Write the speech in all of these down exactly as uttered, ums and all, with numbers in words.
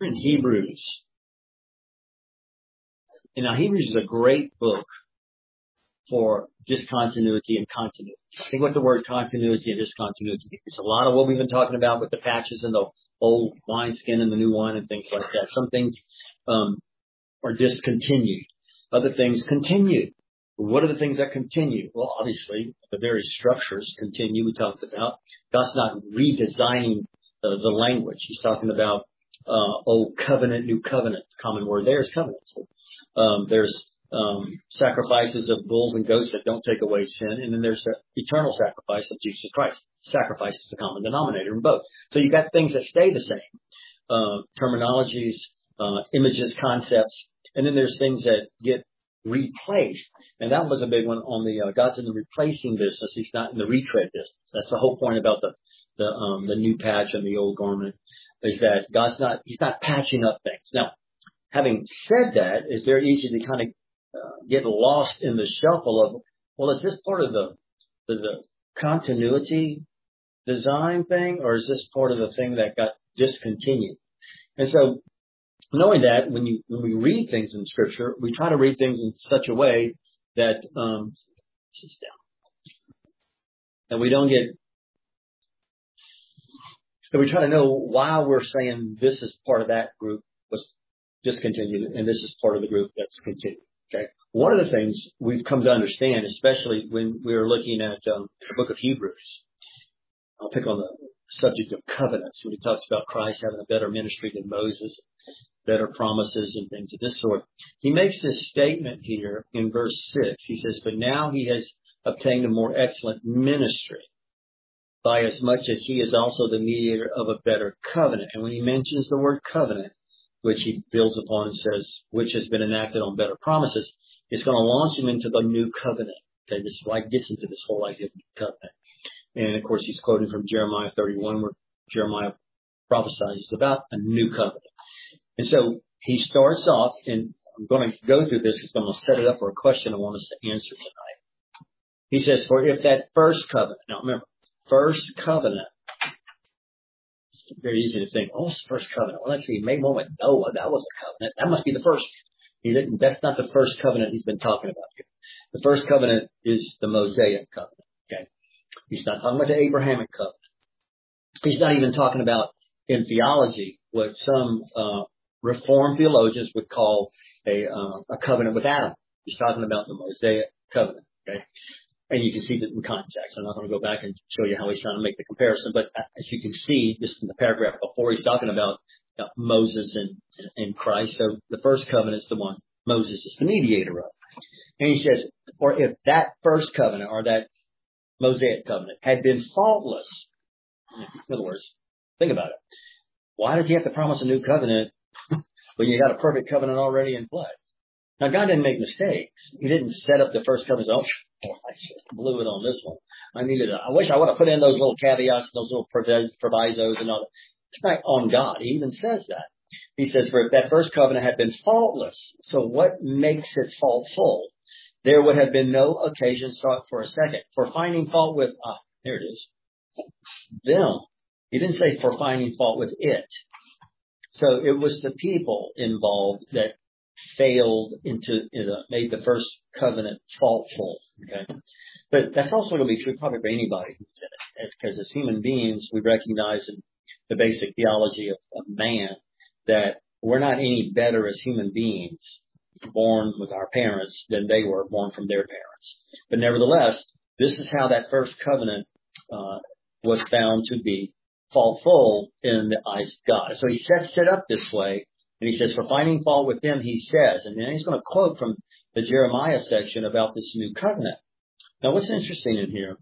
We're in Hebrews. And now Hebrews is a great book for discontinuity and continuity. Think what the word continuity and discontinuity is. It's a lot of what we've been talking about with the patches and the old wineskin and the new wine and things like that. Some things um, are discontinued. Other things continue. What are the things that continue? Well, obviously, the very structures continue. We talked about God's not redesigning the, the language. He's talking about uh, old covenant, new covenant. The common word there is covenant. So, um, there's um, sacrifices of bulls and goats that don't take away sin, and then there's the eternal sacrifice of Jesus Christ. Sacrifice is the common denominator in both. So you got things that stay the same, uh, terminologies, uh, images, concepts, and then there's things that get replaced. And that was a big one on the, uh, God's in the replacing business. He's not in the retread business. That's the whole point about the, the, um, the new patch and the old garment, is that God's not, he's not patching up things. Now, having said that, it's very easy to kind of uh, get lost in the shuffle of, well, is this part of the, the, the continuity design thing, or is this part of the thing that got discontinued? And so, knowing that, when you when we read things in Scripture, we try to read things in such a way that um, sits down, and we don't get. So we try to know why we're saying this is part of that group was discontinued, and this is part of the group that's continued. Okay, one of the things we've come to understand, especially when we were looking at um, the book of Hebrews, I'll pick on the subject of covenants when he talks about Christ having a better ministry than Moses, better promises and things of this sort. He makes this statement here in verse six. He says, but now he has obtained a more excellent ministry, by as much as he is also the mediator of a better covenant. And when he mentions the word covenant, which he builds upon and says, which has been enacted on better promises, it's going to launch him into the new covenant. Okay, this is why he gets into this whole idea of new covenant. And of course, he's quoting from Jeremiah thirty-one, where Jeremiah prophesies about a new covenant. And so he starts off, and I'm going to go through this because I'm going to set it up for a question I want us to answer tonight. He says, for if that first covenant, now remember, first covenant, it's very easy to think, oh, it's the first covenant. Well, let's see, he made one with Noah. That was a covenant. That must be the first. He didn't, that's not the first covenant he's been talking about here. The first covenant is the Mosaic covenant. Okay. He's not talking about the Abrahamic covenant. He's not even talking about in theology what some, uh, Reformed theologians would call a, uh, a covenant with Adam. He's talking about the Mosaic covenant. Okay. And you can see that in context. I'm not going to go back and show you how he's trying to make the comparison, but as you can see, just in the paragraph before, he's talking about you know, Moses and, and Christ. So the first covenant is the one Moses is the mediator of. And he says, or if that first covenant or that Mosaic covenant had been faultless, in other words, think about it. Why does he have to promise a new covenant when you got a perfect covenant already in place? Now, God didn't make mistakes. He didn't set up the first covenant. Oh, I blew it on this one. I needed. A, I wish I would have put in those little caveats, those little provisos, and all that. It's not on God. He even says that. He says, for if that first covenant had been faultless, so what makes it faultful? There would have been no occasion sought for a second. For finding fault with, ah, there it is, them. He didn't say for finding fault with it. So it was the people involved that failed into, you know, made the first covenant faultful. Okay. But that's also going to be true probably for anybody who's in it. Because as human beings, we recognize in the basic theology of, of man that we're not any better as human beings born with our parents than they were born from their parents. But nevertheless, this is how that first covenant uh, was found to be faultful in the eyes of God. So he sets it up this way, and he says, for finding fault with them, he says, and then he's going to quote from the Jeremiah section about this new covenant. Now, what's interesting in here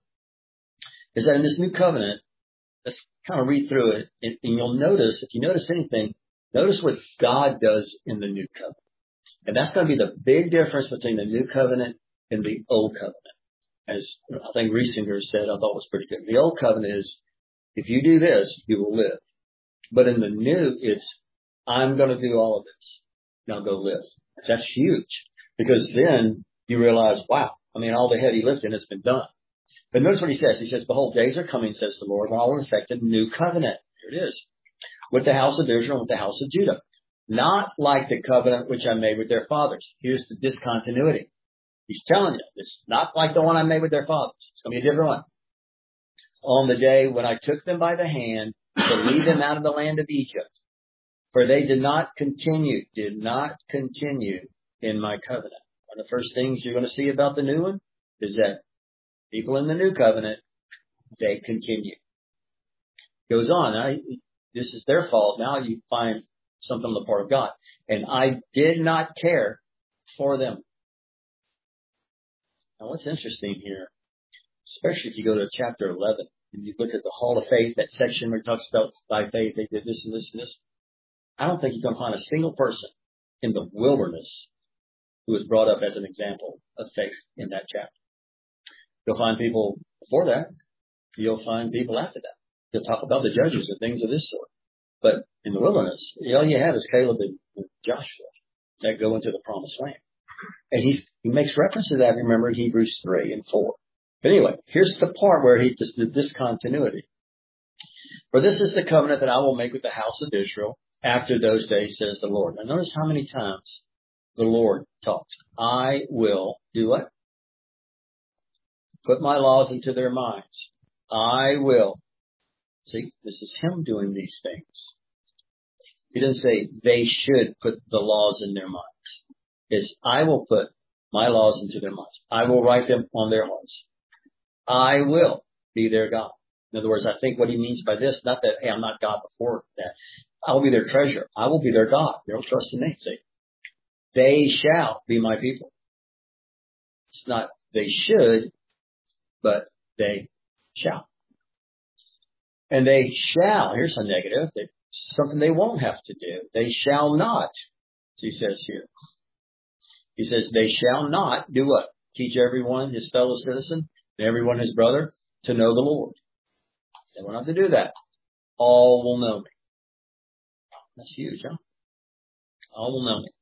is that in this new covenant, let's kind of read through it, and, and you'll notice, if you notice anything, notice what God does in the new covenant. And that's going to be the big difference between the new covenant and the old covenant. As I think Riesinger said, I thought was pretty good. The old covenant is, if you do this, you will live. But in the new, it's, I'm going to do all of this. Now go live. That's huge. Because then you realize, wow, I mean, all the heavy lifting has been done. But notice what he says. He says, behold, days are coming, says the Lord, when I will effect a new covenant. Here it is. With the house of Israel and with the house of Judah. not like the covenant which I made with their fathers. Here's the discontinuity. He's telling you, it's not like the one I made with their fathers. It's going to be a different one. On the day when I took them by the hand to lead them out of the land of Egypt, for they did not continue, did not continue in my covenant. One of the first things you're going to see about the new one is that people in the new covenant, they continue. Goes on. I, this is their fault. Now you find something on the part of God. And I did not care for them. Now what's interesting here, especially if you go to chapter eleven and you look at the Hall of Faith, that section where it talks about by faith they did this and this and this. I don't think you're going to find a single person in the wilderness who was brought up as an example of faith in that chapter. You'll find people before that. You'll find people after that. You'll talk about the judges and things of this sort. But in the wilderness, all you have is Caleb and Joshua that go into the promised land. And he, he makes reference to that, remember, in Hebrews three and four. But anyway, here's the part where he just the discontinuity. For this is the covenant that I will make with the house of Israel after those days, says the Lord. Now notice how many times the Lord talks. I will do what? Put my laws into their minds. I will. See, this is him doing these things. He doesn't say they should put the laws in their minds. It's I will put my laws into their minds. I will write them on their hearts. I will be their God. In other words, I think what he means by this, not that, hey, I'm not God before that. I will be their treasure. I will be their God. They don't trust in me. See, they shall be my people. It's not they should, but they shall. And they shall, here's a negative, they, something they won't have to do. They shall not, as he says here. He says they shall not do what? Teach everyone, his fellow citizen, and everyone his brother, to know the Lord. They won't have to do that. All will know me. That's huge, huh? All will know me.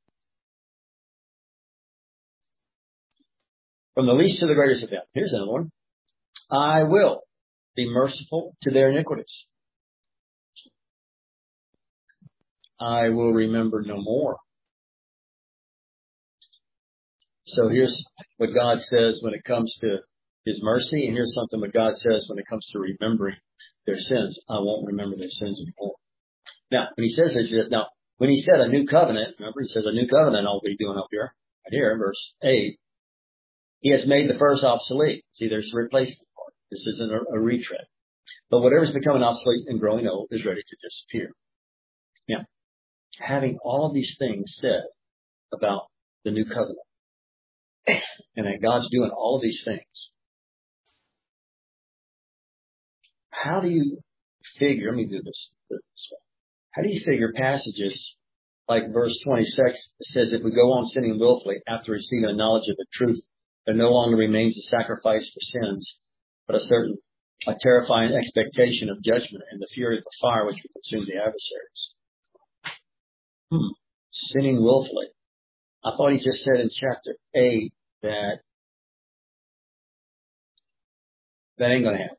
From the least to the greatest of them. Here's another one. I will be merciful to their iniquities. I will remember no more. So here's what God says when it comes to his mercy, and here's something what God says when it comes to remembering their sins. I won't remember their sins anymore. Now, when he says this, he says, now, when he said a new covenant, remember, he says a new covenant I'll be doing up here, right here, verse eight, he has made the first obsolete. See, there's the replacement part. This isn't a, a retread. But whatever's becoming obsolete and growing old is ready to disappear. Now, having all these things said about the new covenant, and that God's doing all of these things, how do you figure, let me do this this way. How do you figure passages like verse twenty-six that says, if we go on sinning willfully after receiving a knowledge of the truth, there no longer remains a sacrifice for sins, but a certain, a terrifying expectation of judgment and the fury of the fire which will consume the adversaries. Hmm. Sinning willfully. I thought he just said in chapter eight that that ain't going to happen.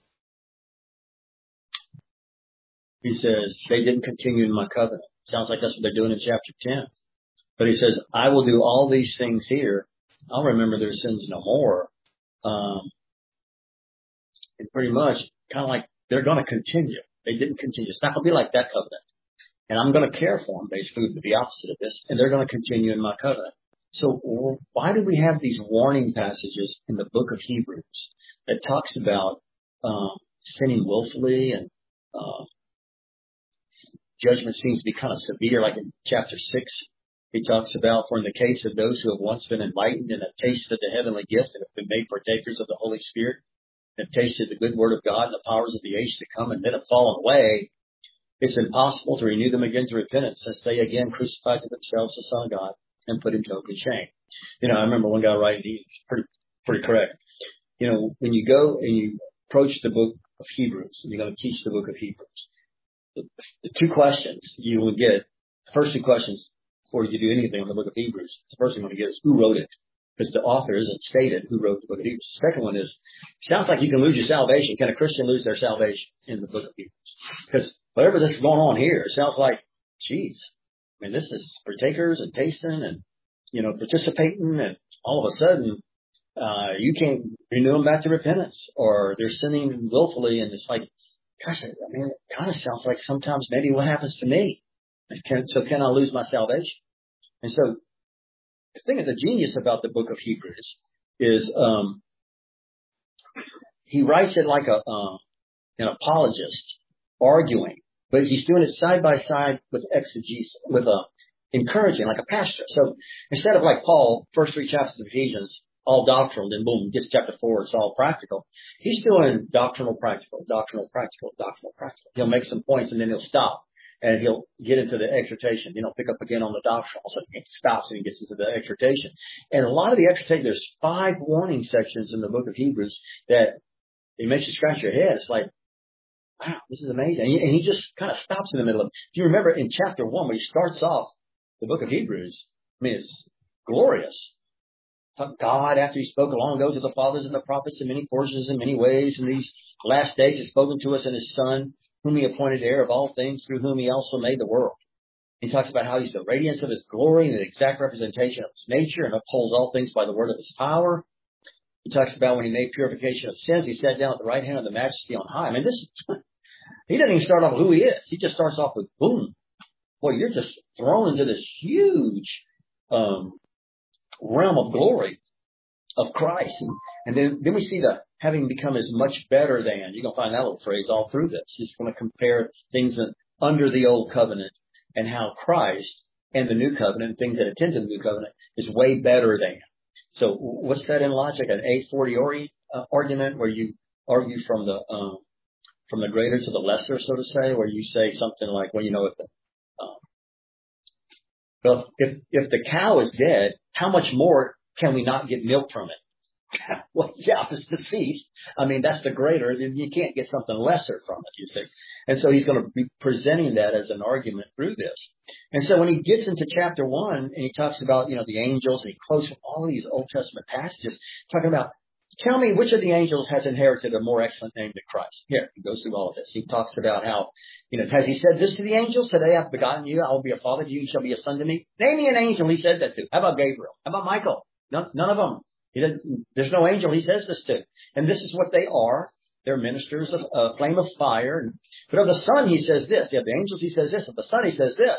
He says, they didn't continue in my covenant. Sounds like that's what they're doing in chapter ten. But he says, I will do all these things here. I'll remember their sins no more. Um, and pretty much, kind of like, they're going to continue. They didn't continue. It's not going to be like that covenant. And I'm going to care for them, basically, the opposite of this. And they're going to continue in my covenant. So why do we have these warning passages in the book of Hebrews that talks about um, sinning willfully and uh, judgment seems to be kind of severe, like in chapter six, he talks about, for in the case of those who have once been enlightened and have tasted the heavenly gift and have been made partakers of the Holy Spirit, and have tasted the good word of God and the powers of the age to come, and then have fallen away, it's impossible to renew them again to repentance, since they again crucified to themselves the Son of God and put him to open shame. You know, I remember one guy writing, he's pretty, pretty correct. You know, when you go and you approach the book of Hebrews, and you're going to teach the book of Hebrews, the, the two questions you will get, the first two questions before you do anything in the book of Hebrews, the first thing you want to get is who wrote it? Because the author isn't stated who wrote the book of Hebrews. The second one is, sounds like you can lose your salvation. Can a Christian lose their salvation in the book of Hebrews? Because whatever this is going on here, it sounds like, geez, I mean, this is partakers and tasting and, you know, participating, and all of a sudden, uh, you can't renew them back to repentance, or they're sinning willfully, and it's like, gosh, I mean, it kind of sounds like sometimes maybe what happens to me. Can, so can I lose my salvation? And so the thing of the genius about the book of Hebrews is um, he writes it like a uh, an apologist arguing, but he's doing it side by side with exegesis, with a encouraging, like a pastor. So instead of like Paul, first three chapters of Ephesians, all doctrinal, then boom, gets chapter four, it's all practical. He's doing doctrinal, practical, doctrinal, practical, doctrinal, practical. He'll make some points and then he'll stop. And he'll get into the exhortation, you know, pick up again on the doctrinal. So he stops and he gets into the exhortation. And a lot of the exhortation, there's five warning sections in the book of Hebrews that it makes you scratch your head. It's like, wow, this is amazing. And he, and he just kind of stops in the middle of it. Do you remember in chapter one, when he starts off the book of Hebrews, I mean, it's glorious. God, after he spoke long ago to the fathers and the prophets in many portions, in many ways, in these last days, has spoken to us in his Son, whom he appointed heir of all things, through whom he also made the world. He talks about how he's the radiance of his glory and the exact representation of his nature, and upholds all things by the word of his power. He talks about when he made purification of sins, he sat down at the right hand of the Majesty on high. I mean, this, he doesn't even start off with who he is. He just starts off with boom. Boy, you're just thrown into this huge um, realm of glory of Christ. And, and then, then we see the having become as much better than. You're going to find that little phrase all through this. He's going to compare things that, under the old covenant, and how Christ and the new covenant, things that attend to the new covenant, is way better than. So what's that in logic? An A fortiori uh, argument where you argue from the um, from the greater to the lesser, so to say, where you say something like, well, you know, if the um, well, if if the cow is dead, how much more can we not get milk from it? Well, yeah, if it's deceased, I mean, that's the greater. You can't get something lesser from it, you see. And so he's going to be presenting that as an argument through this. And so when he gets into chapter one and he talks about, you know, the angels, and he quotes from all these Old Testament passages talking about, tell me which of the angels has inherited a more excellent name than Christ. Here, he goes through all of this. He talks about how, you know, has he said this to the angels? Today I've begotten you. I will be a father to you. You shall be a son to me. Name me an angel he said that to. How about Gabriel? How about Michael? None, none of them. He doesn't, there's no angel he says this to. And this is what they are. They're ministers of a uh, flame of fire. But of the Son, he says this. You have the angels, he says this. Of the Son, he says this.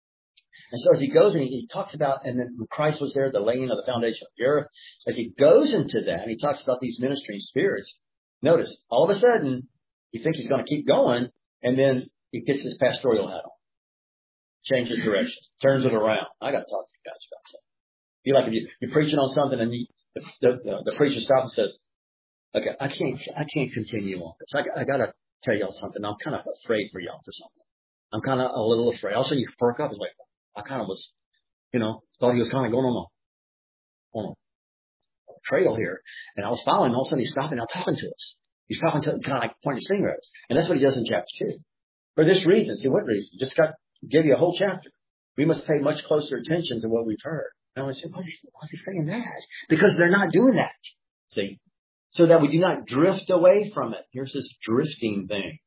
And so as he goes and he, he talks about, and then when Christ was there, the laying of the foundation of the earth, as he goes into that, and he talks about these ministering spirits, notice, all of a sudden, you think he's going to keep going, and then he gets his pastoral hat on. Changes directions. Turns it around. I got to talk to you guys about something. Be like if you, you're preaching on something and you, the, the, the preacher stops and says, okay, I can't, I can't continue on this. I, I got to tell y'all something. I'm kind of afraid for y'all for something. I'm kind of a little afraid. All of a sudden you perk up. It's like, I kind of was, you know, thought he was kind of going on a, on a trail here. And I was following him. All of a sudden he's stopping now talking to us. He's talking to, kind of like pointing his finger at us. And that's what he does in chapter two. For this reason, see what reason? Just got to give you a whole chapter. We must pay much closer attention to what we've heard. And I said, why is he saying that? Because they're not doing that. See? So that we do not drift away from it. Here's this drifting thing.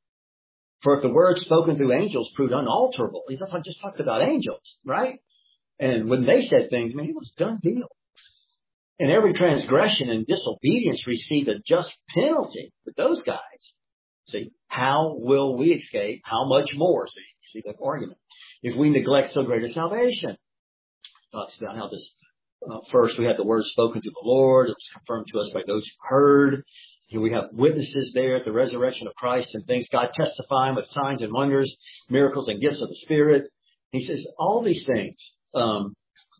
For if the word spoken through angels proved unalterable, he just talked about angels, right? And when they said things, man, it was a done deal. And every transgression and disobedience received a just penalty with those guys. See, how will we escape? How much more? See, see that argument. If we neglect so great a salvation. Talks about how this, uh, first we had the word spoken to the Lord. It was confirmed to us by those who heard. Here we have witnesses there at the resurrection of Christ and things. God testifying with signs and wonders, miracles and gifts of the Spirit. He says all these things. Um,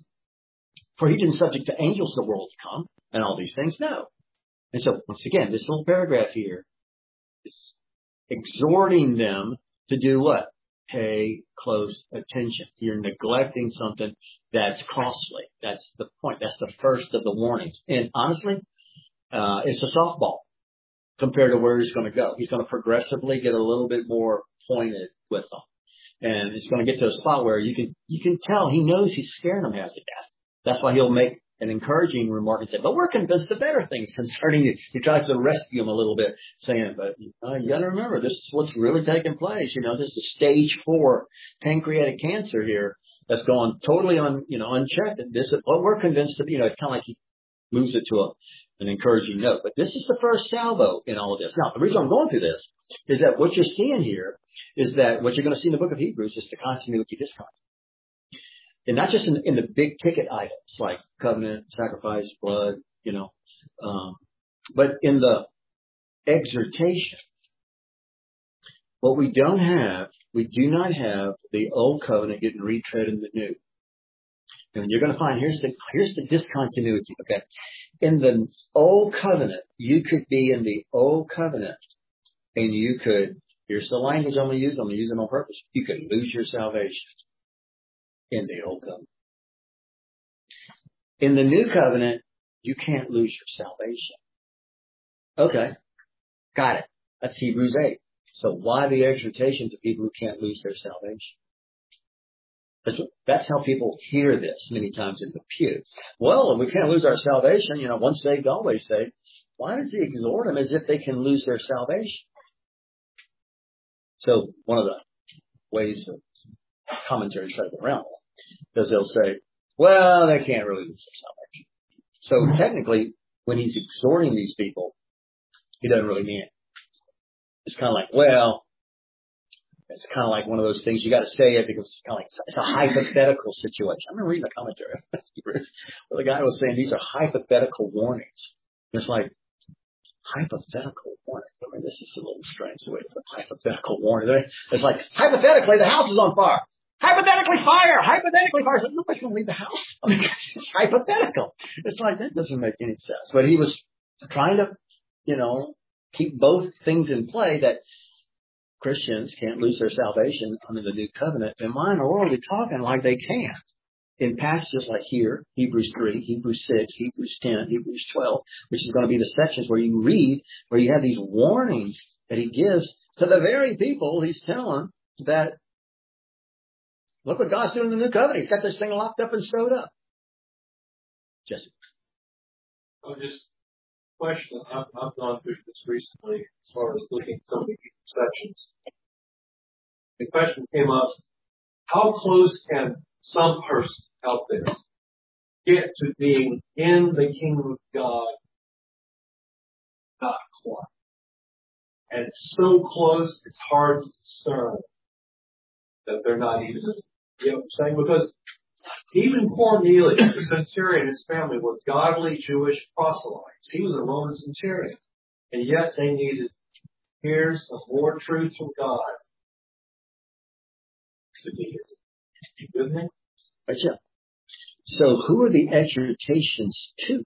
for he didn't subject to angels the world to come and all these things. No. And so once again, this little paragraph here is exhorting them to do what? Pay close attention. You're neglecting something that's costly. That's the point. That's the first of the warnings. And honestly, uh, it's a softball compared to where he's going to go. He's going to progressively get a little bit more pointed with them. And it's going to get to a spot where you can, you can tell he knows he's scaring them half to death. That's why he'll make an encouraging remark and say, but we're convinced of better things concerning you. He tries to rescue him a little bit, saying, but uh, you got to remember, this is what's really taking place. You know, this is stage four pancreatic cancer here that's gone totally un, you know, unchecked. And this is what we're convinced of. You know, it's kind of like he moves it to a, an encouraging note. But this is the first salvo in all of this. Now, the reason I'm going through this is that what you're seeing here is that what you're going to see in the book of Hebrews is the continuity, discontinuity. And not just in, in the big ticket items like covenant, sacrifice, blood, you know, um, but in the exhortation. What we don't have, we do not have the old covenant getting retread in the new. And you're going to find here's the here's the discontinuity. Okay, in the old covenant, you could be in the old covenant, and you could. Here's the language I'm going to use. I'm going to use it on purpose. You could lose your salvation in the old covenant. In the new covenant, you can't lose your salvation. Okay, got it. That's Hebrews eight. So why the exhortation to people who can't lose their salvation? That's, that's how people hear this many times in the pew. Well, if we can't lose our salvation, you know, once saved, always saved. Why does he exhort them as if they can lose their salvation? So one of the ways that commentaries try to go around that is they'll say, well, they can't really lose their salvation. So technically, when he's exhorting these people, he doesn't really mean it. It's kind of like, well, it's kind of like one of those things. You got to say it because it's kind of like, it's a hypothetical situation. I remember reading a commentary where the guy was saying these are hypothetical warnings. It's like, hypothetical warning. I mean, this is a little strange the way to put hypothetical warning. It's like, hypothetically, the house is on fire. Hypothetically, fire. Hypothetically, fire. So nobody's going to leave the house. I mean, it's hypothetical. It's like, that doesn't make any sense. But he was trying to, you know, keep both things in play, that Christians can't lose their salvation under the new covenant. And why in the world are we talking like they can? In passages like here, Hebrews three, Hebrews six, Hebrews ten, Hebrews twelve, which is going to be the sections where you read, where you have these warnings that he gives to the very people he's telling that, look what God's doing in the new covenant. He's got this thing locked up and stowed up. Jesse. Oh, just question. I've, I've gone through this recently as far as looking at some of the sections. The question came up, how close can some person out there get to being in the kingdom of God? Not quite. And it's so close, it's hard to discern that they're not even, you know what I'm saying? Because even Cornelius, the centurion, and his family were godly Jewish proselytes. He was a Roman centurion. And yet they needed, here's some more truth from God to be here. You with me? Right, yeah. So who are the exhortations to?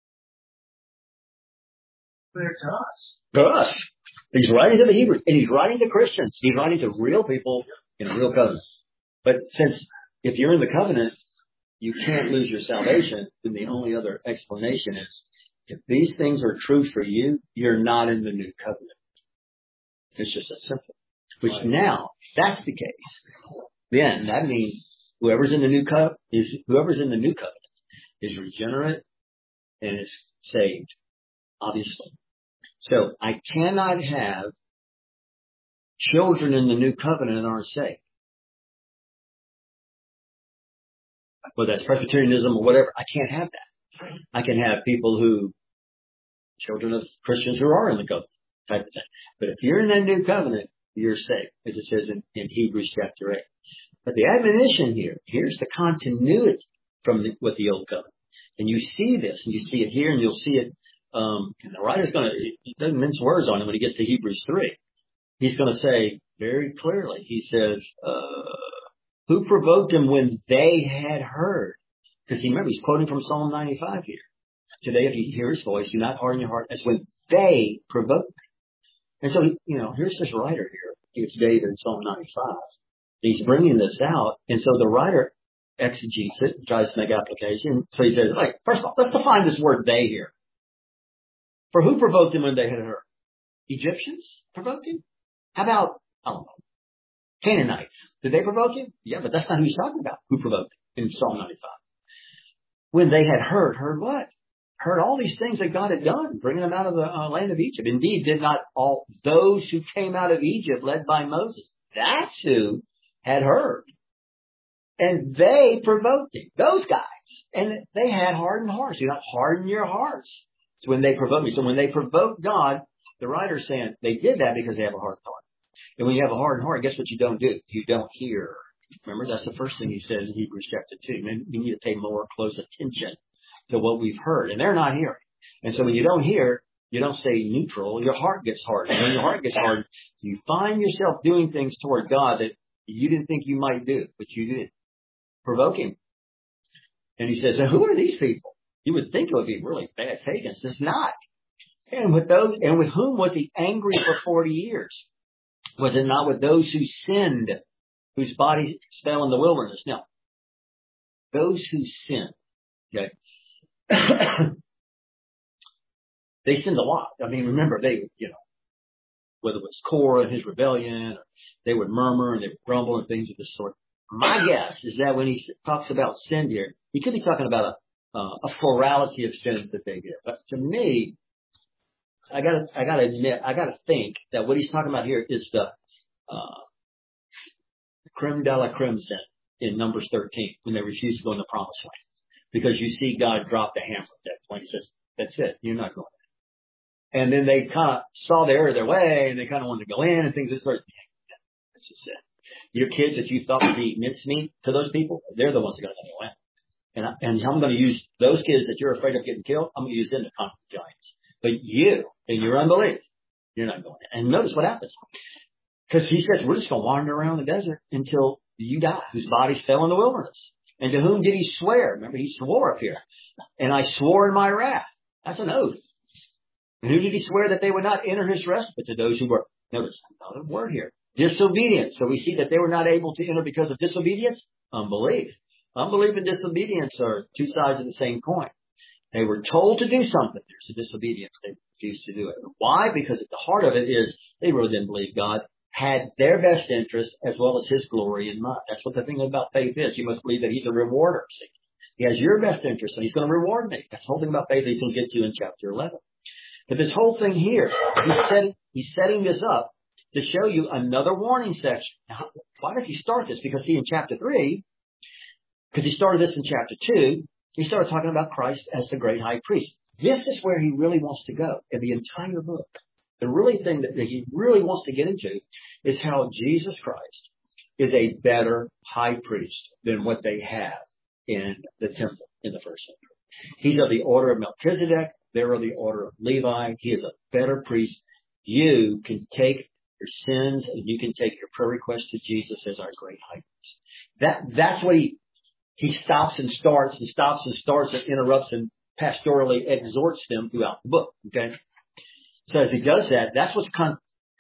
They're to us. To us. He's writing to the Hebrews, and he's writing to Christians. He's writing to real people in a real covenant. But since if you're in the covenant, you can't lose your salvation, then the only other explanation is, if these things are true for you, you're not in the new covenant. It's just that simple. Which right. Now, if that's the case, then that means whoever's in the new covenant is whoever's in the new covenant is regenerate and is saved, obviously. So I cannot have children in the new covenant and aren't saved. Whether that's Presbyterianism or whatever, I can't have that. I can have people who, children of Christians who are in the covenant type of thing. But if you're in that new covenant, you're saved, as it says in, in Hebrews chapter eight. But the admonition here, here's the continuity from the, with the old covenant. And you see this, and you see it here, and you'll see it, um, and the writer's going to, he doesn't mince words on it when he gets to Hebrews three. He's going to say very clearly, he says, uh, who provoked him when they had heard? Because he remember, he's quoting from Psalm ninety-five here. Today, if you hear his voice, do not harden your heart as when they provoked me. And so, you know, here's this writer here. It's David in Psalm ninety-five. He's bringing this out. And so the writer exegetes it, tries to make application. So he says, like, first of all, let's define this word they here. For who provoked him when they had heard? Egyptians provoked him? How about, I don't know, Canaanites? Did they provoke him? Yeah, but that's not who he's talking about. Who provoked him in Psalm ninety-five? when they had heard, heard what? Heard all these things that God had done, bringing them out of the uh, land of Egypt. Indeed, did not all those who came out of Egypt led by Moses. That's who had heard. And they provoked him. Those guys. And they had hardened hearts. Do not harden your hearts. It's when they provoked me. So when they provoked God, the writer's saying they did that because they have a hardened heart. And when you have a hardened heart, guess what you don't do? You don't hear. Remember, that's the first thing he says in Hebrews chapter two. We need to pay more close attention to what we've heard. And they're not hearing. And so when you don't hear, you don't stay neutral. Your heart gets hardened. And when your heart gets hardened, you find yourself doing things toward God that you didn't think you might do, but you did. Provoke him. And he says, and who are these people? You would think it would be really bad pagans. It's not. And with those, and with whom was he angry for forty years? Was it not with those who sinned, whose bodies fell in the wilderness? Now, those who sinned, okay, they sinned a lot. I mean, remember, they, you know, whether it was Korah and his rebellion, or they would murmur and they would grumble and things of this sort. My guess is that when he talks about sin here, he could be talking about a, uh, a plurality of sins that they did. But to me, I gotta, I gotta admit, I gotta think that what he's talking about here is the, uh, creme de la creme sin in Numbers thirteen, when they refused to go in the promised land. Because you see God drop the hammer at that point. He says, that's it. You're not going there. And then they kind of saw the error of their way and they kind of wanted to go in and things of sort. That's just it. Your kids that you thought would be mincemeat to those people, they're the ones that are going to go in. And, I, and I'm going to use those kids that you're afraid of getting killed. I'm going to use them to conquer the giants. But you, in your unbelief, you're not going in. And notice what happens. Because he says, we're just going to wander around the desert until you die, whose bodies fell in the wilderness. And to whom did he swear? Remember, he swore up here. And I swore in my wrath. That's an oath. And who did he swear that they would not enter his rest? But to those who were, notice another word here, disobedient. So we see that they were not able to enter because of disobedience, unbelief. Unbelief and disobedience are two sides of the same coin. They were told to do something. There's a disobedience. They refused to do it. Why? Because at the heart of it is they really didn't believe God had their best interest as well as his glory in mind. That's what the thing about faith is. You must believe that he's a rewarder. See? He has your best interest and he's going to reward me. That's the whole thing about faith he's going to get to in chapter eleven. But this whole thing here, he's setting, he's setting this up to show you another warning section. Now, why did he start this? Because see, in chapter three, because he started this in chapter two, he started talking about Christ as the great high priest. This is where he really wants to go in the entire book. The really thing that he really wants to get into is how Jesus Christ is a better high priest than what they have in the temple in the first century. He's of the order of Melchizedek. They're of the order of Levi. He is a better priest. You can take your sins and you can take your prayer request to Jesus as our great high priest. That, that's what he, he stops and starts and stops and starts and interrupts and pastorally exhorts them throughout the book. Okay. So as he does that, that's what's con-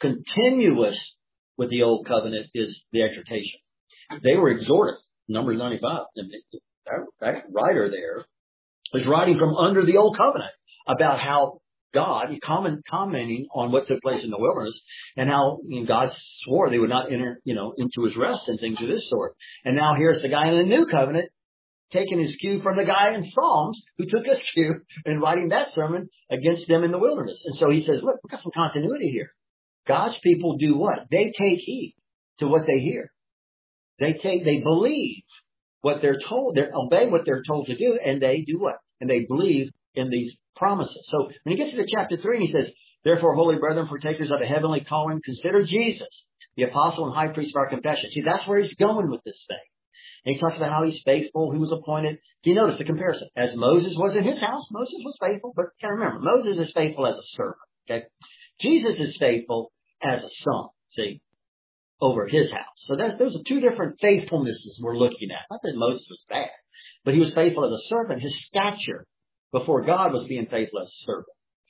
continuous with the old covenant is the exhortation. They were exhorted. Numbers ninety-five. That, that writer there was writing from under the old covenant about how God, comment, commenting on what took place in the wilderness and how you know, God swore they would not enter, you know, into his rest and things of this sort. And now here's the guy in the new covenant taking his cue from the guy in Psalms who took his cue and writing that sermon against them in the wilderness. And so he says, look, we've got some continuity here. God's people do what? They take heed to what they hear. They take, they believe what they're told. They obey what they're told to do, and they do what? And they believe in these promises. So when he gets to chapter three, and he says, therefore, holy brethren, partakers of a heavenly calling, consider Jesus, the apostle and high priest of our confession. See, that's where he's going with this thing. And he talks about how he's faithful, he was appointed. Do you notice the comparison? As Moses was in his house, Moses was faithful, but can't remember, Moses is faithful as a servant. Okay. Jesus is faithful as a son, see, over his house. So that's, those are two different faithfulnesses we're looking at. Not that Moses was bad, but he was faithful as a servant. His stature before God was being faithful as a servant.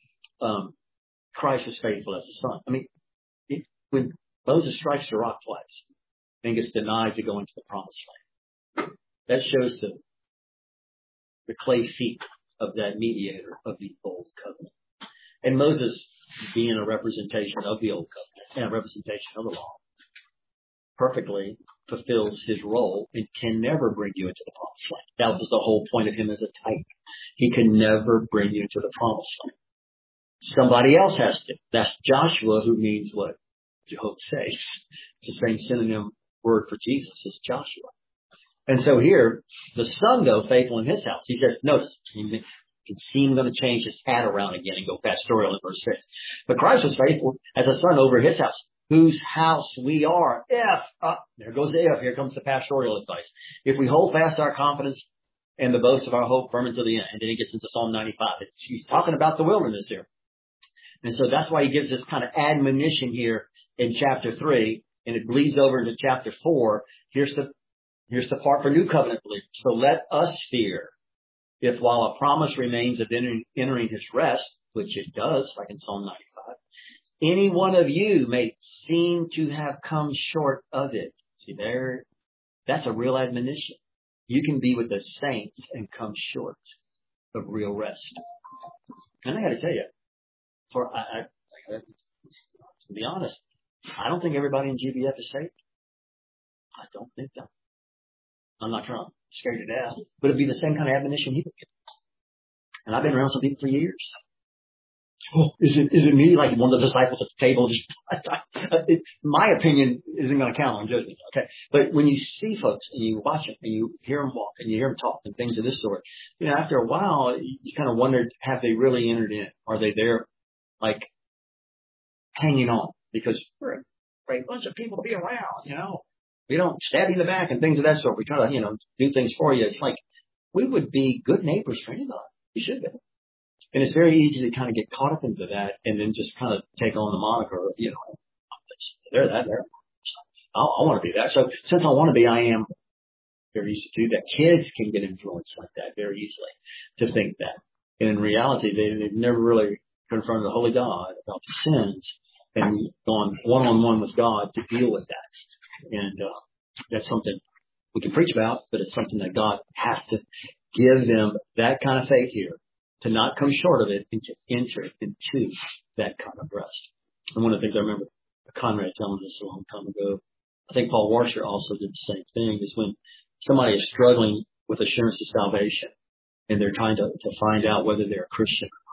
Um, Christ was faithful as a son. I mean, it, when Moses strikes the rock twice and gets denied to go into the promised land, that shows the, the clay feet of that mediator of the old covenant. And Moses being a representation of the old covenant and a representation of the law, perfectly fulfills his role and can never bring you into the promised land. That was the whole point of him as a type. He can never bring you into the promised land. Somebody else has to. That's Joshua, who means what? Jehovah saves. It's the same synonym word for Jesus as Joshua. And so here, the son, though, faithful in his house, he says, notice, you can see him going to change his hat around again and go pastoral in verse six. But Christ was faithful as a son over his house, whose house we are. If, uh, there goes the if, here comes the pastoral advice. If we hold fast our confidence and the boast of our hope firm until the end. And then he gets into Psalm ninety-five. He's talking about the wilderness here. And so that's why he gives this kind of admonition here in chapter three, and it bleeds over into chapter four. Here's the, here's the part for new covenant believers. So let us fear, if while a promise remains of entering, entering his rest, which it does, like in Psalm ninety-five, any one of you may seem to have come short of it. See there, that's a real admonition. You can be with the saints and come short of real rest. And I got to tell you, for I, I, to be honest, I don't think everybody in G B F is saved. I don't think that. I'm not trying to scare you to death, but it'd be the same kind of admonition he would give. And I've been around some people for years. Oh, is it is it me? Like one of the disciples at the table? Just it, my opinion isn't going to count on judgment. Okay, but when you see folks and you watch them and you hear them walk and you hear them talk and things of this sort, you know, after a while you, you kind of wondered, have they really entered in? Are they there, like hanging on? Because we're a great bunch of people to be around. You know, we don't stab you in the back and things of that sort. We try to, you know, do things for you. It's like we would be good neighbors for anybody. We should be. And it's very easy to kind of get caught up into that and then just kind of take on the moniker of, you know, they're that, they're, I, I want to be that. So since I want to be, I am very easy to do that. Kids can get influenced like that very easily to think that. And in reality, they, they've never really confronted the Holy God about their sins and gone one-on-one with God to deal with that. And uh, that's something we can preach about, but it's something that God has to give them that kind of faith here, to not come short of it and to enter into that kind of rest. And one of the things I remember Conrad telling us a long time ago, I think Paul Washer also did the same thing, is when somebody is struggling with assurance of salvation and they're trying to, to find out whether they're a Christian or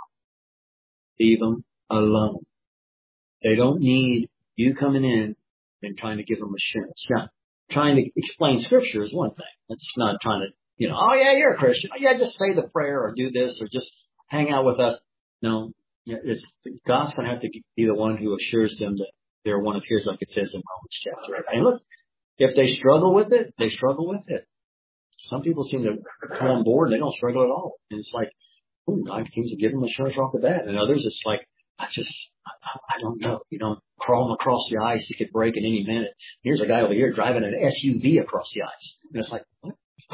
not. Leave them alone. They don't need you coming in and trying to give them assurance. Now, trying to explain Scripture is one thing. That's not trying to, you know, oh yeah, you're a Christian. Oh, yeah, just say the prayer or do this or just hang out with us. No, it's, God's going to have to be the one who assures them that they're one of his, like it says in Romans chapter eight. And look, if they struggle with it, they struggle with it. Some people seem to come on board and they don't struggle at all. And it's like, oh, God seems to give them assurance off the bat. And others, it's like, I just, I, I don't know. You know, crawling across the ice, you could break at any minute. Here's a guy over here driving an S U V across the ice. And it's like, what?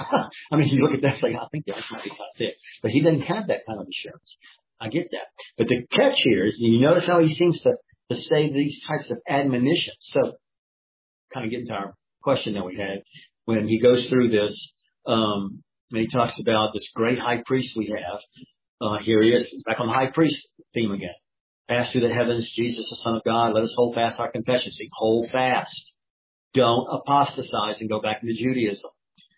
I mean, you look at that, it's like, I think the ice might be kind of thick. But he doesn't have that kind of assurance. I get that. But the catch here is, you notice how he seems to, to say these types of admonitions. So, kind of getting to our question that we had, when he goes through this, um, and he talks about this great high priest we have. Uh, here he is, back on the high priest theme again. Pass through the heavens, Jesus, the Son of God. Let us hold fast our confession. See, hold fast. Don't apostatize and go back into Judaism.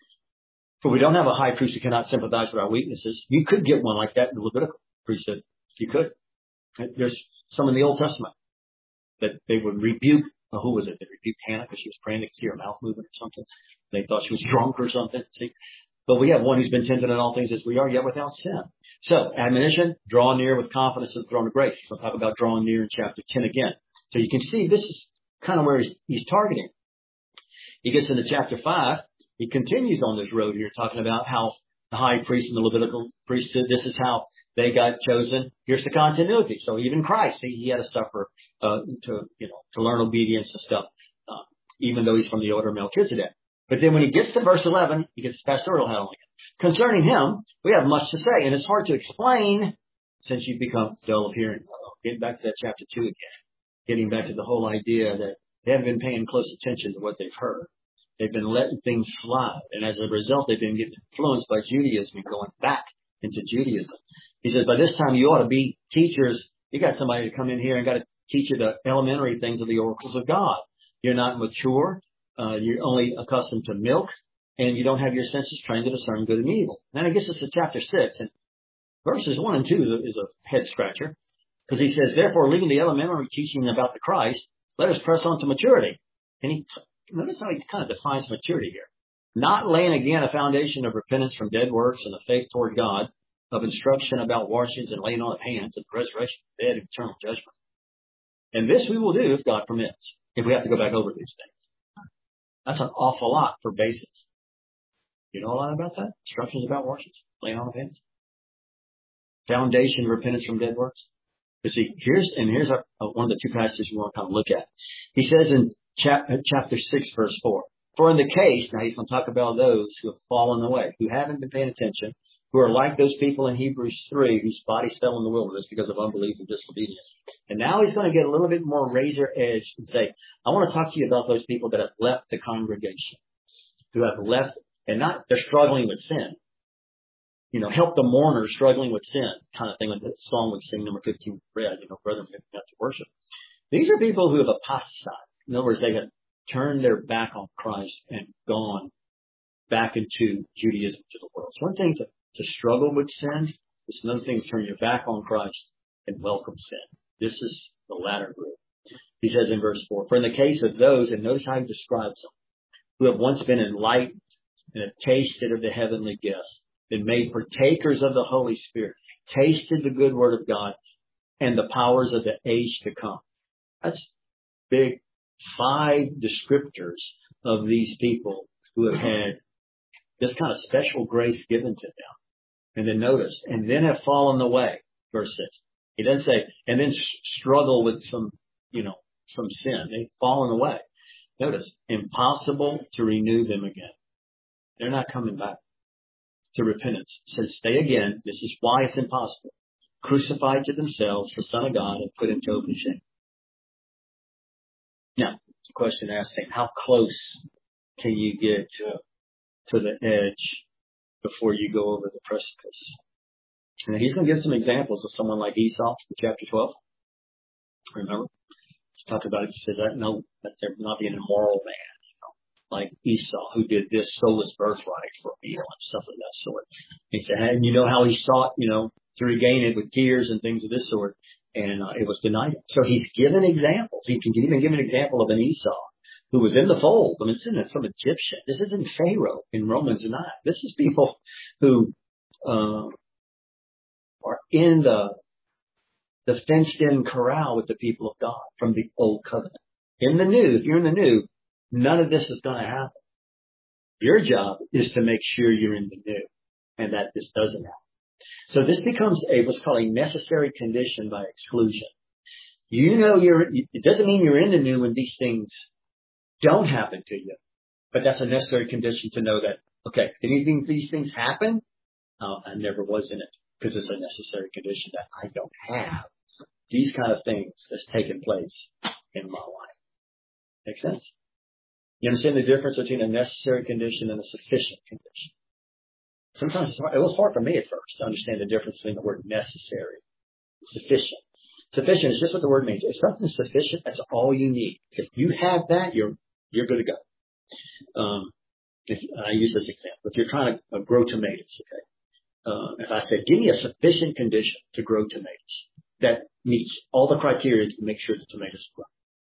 For we don't have a high priest who cannot sympathize with our weaknesses. You could get one like that in the Levitical priesthood. You could. There's some in the Old Testament that they would rebuke. Oh, who was it? They rebuked Hannah because she was praying. They could see her mouth moving or something. They thought she was drunk or something. See? But we have one who's been tempted in all things as we are, yet without sin. So, admonition, draw near with confidence to the throne of grace. We'll talk about drawing near in chapter ten again. So you can see this is kind of where he's, he's targeting. He gets into chapter five. He continues on this road here, talking about how the high priest and the Levitical priesthood, this is how they got chosen. Here's the continuity. So even Christ, he, he had to suffer uh, to, you know, to learn obedience and stuff, uh, even though he's from the order of Melchizedek. But then when he gets to verse eleven, he gets pastoral hat on again. Concerning him, we have much to say, and it's hard to explain since you've become dull of hearing. Getting back to that chapter two again. Getting back to the whole idea that they haven't been paying close attention to what they've heard. They've been letting things slide. And as a result, they've been getting influenced by Judaism and going back into Judaism. He says, by this time you ought to be teachers. You got somebody to come in here and got to teach you the elementary things of the oracles of God. You're not mature. Uh, you're only accustomed to milk, and you don't have your senses trained to discern good and evil. Then it gets us to chapter six, and verses one and two is a, is a head scratcher, because he says, therefore, leaving the elementary teaching about the Christ, let us press on to maturity. And he, notice how he kind of defines maturity here. Not laying again a foundation of repentance from dead works and of faith toward God, of instruction about washings and laying on of hands and the resurrection of the dead and eternal judgment. And this we will do if God permits, if we have to go back over these things. That's an awful lot for basics. You know a lot about that? Instructions about washings, laying on of hands. Foundation, repentance from dead works. You see, here's, and here's our, uh, one of the two passages we want to kind of look at. He says in chap, chapter six, verse four, for in the case, now he's going to talk about those who have fallen away, who haven't been paying attention, who are like those people in Hebrews three, whose bodies fell in the wilderness because of unbelief and disobedience. And now he's going to get a little bit more razor edge and say, I want to talk to you about those people that have left the congregation, who have left, and not, they're struggling with sin. You know, help the mourner struggling with sin, kind of thing, like the song we sing, number fifteen, read, you know, brethren, we have to worship. These are people who have apostatized. In other words, they have turned their back on Christ and gone back into Judaism, to the world. It's one thing to, to struggle with sin. It's another thing to turn your back on Christ and welcome sin. This is the latter group. He says in verse four, for in the case of those, and notice how he describes them, who have once been enlightened and have tasted of the heavenly gifts, been made partakers of the Holy Spirit, tasted the good word of God and the powers of the age to come. That's big. Five descriptors of these people who have had this kind of special grace given to them. And then notice, and then have fallen away, verse six. He doesn't say, and then struggle with some, you know, some sin. They've fallen away. Notice, impossible to renew them again. They're not coming back to repentance. It says, stay again. This is why it's impossible. Crucified to themselves the Son of God and put into open shame. Now, the question asking, how close can you get to, to the edge before you go over the precipice? And he's going to give some examples of someone like Esau in chapter twelve. Remember? He talked about it. He says, that no, that there not be an immoral man, you know, like Esau, who did this, sold his birthright for a meal and stuff of that sort. He said, and you know how he sought, you know, to regain it with tears and things of this sort. And uh, it was denied him. So he's given examples. He can even give an example of an Esau who was in the fold. I mean, it's in some Egyptian. This isn't Pharaoh in Romans nine. This is people who uh, are in the the fenced-in corral with the people of God from the old covenant. In the new, if you're in the new, none of this is going to happen. Your job is to make sure you're in the new and that this doesn't happen. So this becomes a what's called a necessary condition by exclusion. You know you're, it doesn't mean you're in the new when these things don't happen to you, but that's a necessary condition to know that, okay, anything these things happen, uh, I never was in it because it's a necessary condition that I don't have these kind of things that's taken place in my life. Make sense? You understand the difference between a necessary condition and a sufficient condition? Sometimes it's hard. It was hard for me at first to understand the difference between the word necessary and sufficient. Sufficient is just what the word means. If something's sufficient, that's all you need. If you have that, you're you're good to go. Um, if, I use this example. If you're trying to uh, grow tomatoes, okay, uh, if I said, give me a sufficient condition to grow tomatoes that meets all the criteria to make sure the tomatoes grow.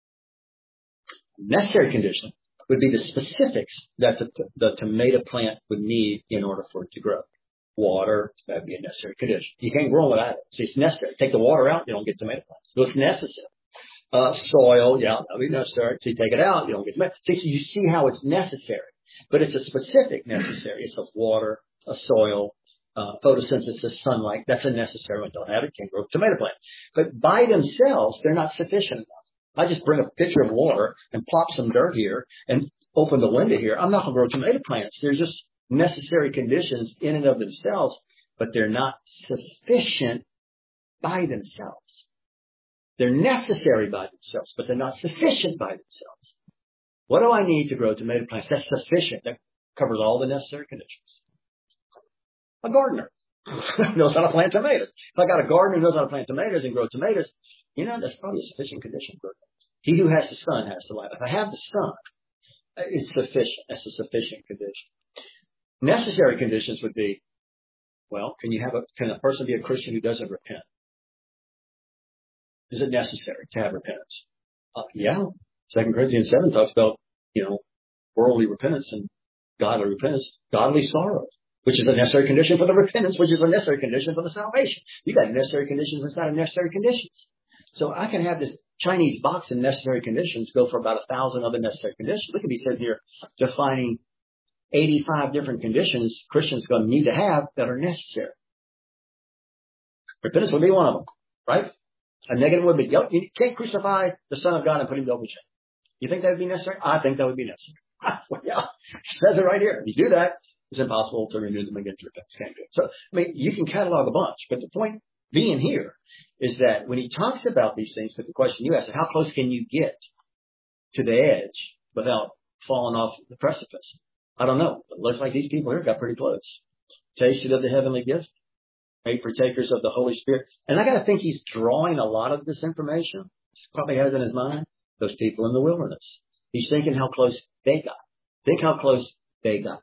Necessary condition would be the specifics that the, the tomato plant would need in order for it to grow. Water, that would be a necessary condition. You can't grow without it. So it's necessary. Take the water out, you don't get tomato plants. So it's necessary. Uh, soil, yeah, that would be necessary. So you take it out, you don't get tomato. So you see how it's necessary. But it's a specific necessary. It's a water, a soil, uh, photosynthesis, sunlight. That's a necessary one. Don't have it, can't grow tomato plants. But by themselves, they're not sufficient enough. I just bring a pitcher of water and plop some dirt here and open the window here. I'm not going to grow tomato plants. They're just necessary conditions in and of themselves, but they're not sufficient by themselves. They're necessary by themselves, but they're not sufficient by themselves. What do I need to grow tomato plants? That's sufficient. That covers all the necessary conditions. A gardener knows how to plant tomatoes. If I got a gardener who knows how to plant tomatoes and grow tomatoes, you know, that's probably a sufficient condition for it. He who has the Son has the life. If I have the Son, It's sufficient. That's a sufficient condition. Necessary conditions would be, well, can you have a, can a person be a Christian who doesn't repent? Is it necessary to have repentance? Uh, yeah. Second Corinthians seven talks about, you know, worldly repentance and godly repentance, godly sorrow, which is a necessary condition for the repentance, which is a necessary condition for the salvation. You got necessary conditions instead of necessary conditions. So I can have this Chinese box in necessary conditions go for about a thousand other necessary conditions. We could be sitting here defining eighty-five different conditions Christians are going to need to have that are necessary. Repentance would be one of them, right? A negative would be, you can't crucify the Son of God and put him to open shame. You think that would be necessary? I think that would be necessary. Well, yeah, it says it right here. If you do that, it's impossible to renew them against repentance. Can't do it. So, I mean, you can catalog a bunch, but the point being here is that when he talks about these things, but the question you asked, how close can you get to the edge without falling off the precipice? I don't know. It looks like these people here got pretty close. Tasted of the heavenly gift, made partakers of the Holy Spirit. And I got to think he's drawing a lot of this information. He probably has in his mind those people in the wilderness. He's thinking how close they got. Think how close they got.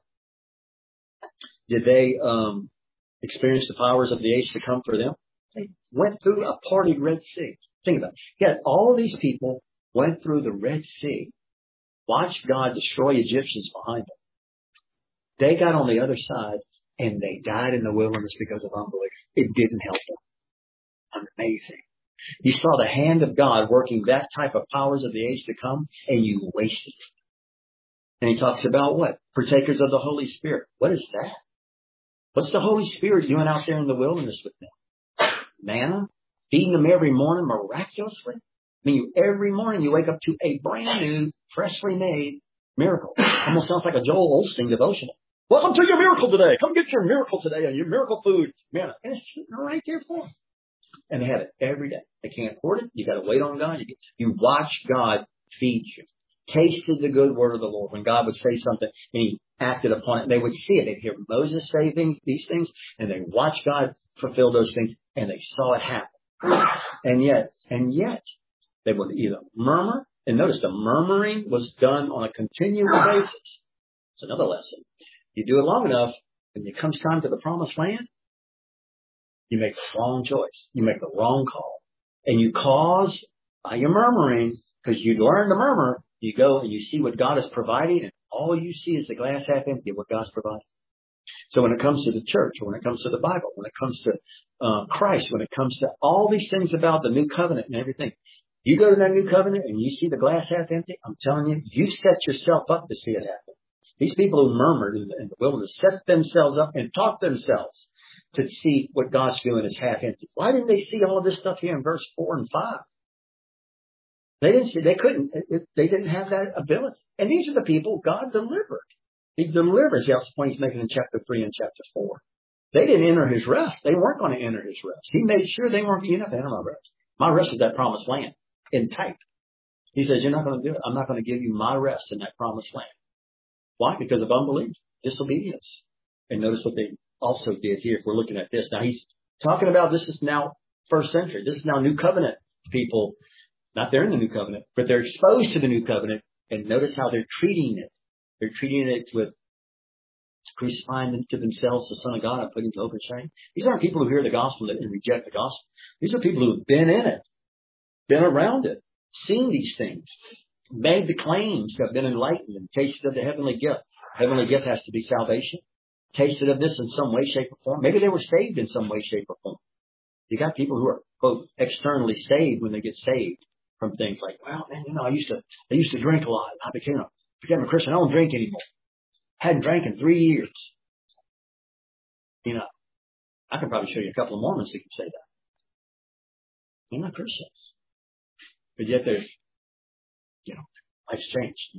Did they um, experience the powers of the age to come for them? They went through a parted Red Sea. Think about it. Yet all these people went through the Red Sea, watched God destroy Egyptians behind them. They got on the other side and they died in the wilderness because of unbelief. It didn't help them. Amazing. You saw the hand of God working that type of powers of the age to come, and you wasted it. And he talks about what? Partakers of the Holy Spirit. What is that? What's the Holy Spirit doing out there in the wilderness with them? Manna? Feeding them every morning miraculously? I mean, you, every morning you wake up to a brand new, freshly made miracle. Almost sounds like a Joel Osteen devotional. Welcome to your miracle today. Come get your miracle today and your miracle food. Manna. And it's sitting right there for them. And they have it every day. They can't afford it. You got to wait on God. You, you watch God feed you. Tasted the good word of the Lord. When God would say something and he acted upon it, they would see it. They'd hear Moses say things, these things, and they watch God fulfill those things, and they saw it happen. And yet, and yet, they would either murmur, and notice the murmuring was done on a continual basis. It's another lesson. You do it long enough, when it comes time to the promised land, you make the wrong choice. You make the wrong call. And you cause, by your murmuring, because you learn to murmur, you go and you see what God is providing, and all you see is the glass half empty of what God's providing. So when it comes to the church, or when it comes to the Bible, when it comes to uh, Christ, when it comes to all these things about the new covenant and everything, you go to that new covenant and you see the glass half empty, I'm telling you, you set yourself up to see it happen. These people who murmured in the, in the wilderness set themselves up and taught themselves to see what God's doing is half empty. Why didn't they see all of this stuff here in verse four and five? They didn't see, they couldn't, they didn't have that ability. And these are the people God delivered. He delivers. That's the point he's making in chapter three and chapter four. They didn't enter his rest. They weren't going to enter his rest. He made sure they weren't going to enter my rest. My rest is that promised land in type. He says, you're not going to do it. I'm not going to give you my rest in that promised land. Why? Because of unbelief, disobedience. And notice what they also did here. If we're looking at this now, he's talking about this is now first century. This is now new covenant people. Not they're in the new covenant, but they're exposed to the new covenant. And notice how they're treating it. They're treating it with crucifying to themselves the Son of God and putting him to open shame. These aren't people who hear the gospel and reject the gospel. These are people who have been in it, been around it, seen these things, made the claims, have been enlightened and tasted of the heavenly gift. Heavenly gift has to be salvation. Tasted of this in some way, shape, or form. Maybe they were saved in some way, shape, or form. You got people who are, quote, externally saved when they get saved from things like, well, man, you know, I used to, I used to drink a lot. I became a, became a Christian. I don't drink anymore. Hadn't drank in three years. You know, I can probably show you a couple of Mormons who can say that. They're not Christians. But yet they're, you know, life's changed.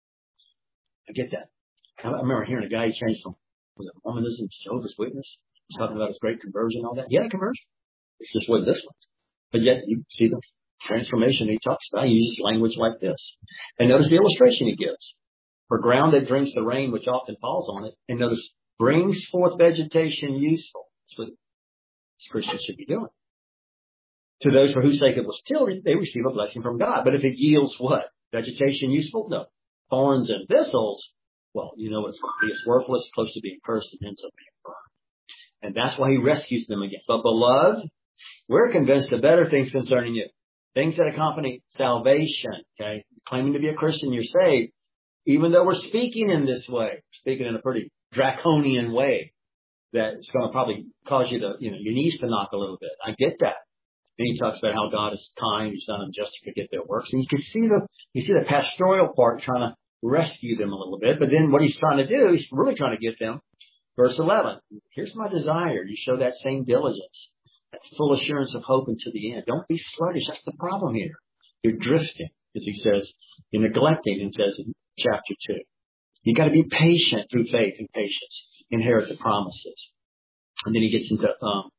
I get that. I remember hearing a guy, he changed from, was it Mormonism, Jehovah's Witness? He's talking about his great conversion and all that. Yeah, conversion. It's just what this one. But yet you see the transformation he talks about. He uses language like this. And notice the illustration he gives. For ground that drinks the rain which often falls on it, and notice, brings forth vegetation useful. That's what Christians should be doing. To those for whose sake it was tilled, they receive a blessing from God. But if it yields what? Vegetation useful? No. thorns and thistles, well, you know it's going to be. It's worthless, close to being cursed, and ends up being burned. And that's why he rescues them again. But beloved, we're convinced of better things concerning you. Things that accompany salvation, okay? Claiming to be a Christian, you're saved. Even though we're speaking in this way, speaking in a pretty draconian way, that's going to probably cause you to, you know, your knees to knock a little bit. I get that. Then he talks about how God is kind, he's not unjust to forget their works. And you can see the, you see the pastoral part trying to rescue them a little bit. But then what he's trying to do, he's really trying to get them. Verse eleven, here's my desire. You show that same diligence, that full assurance of hope unto the end. Don't be sluggish. That's the problem here. You're drifting, as he says. You're neglecting, and says in chapter two. You got to be patient through faith and patience. Inherit the promises. And then he gets into, um,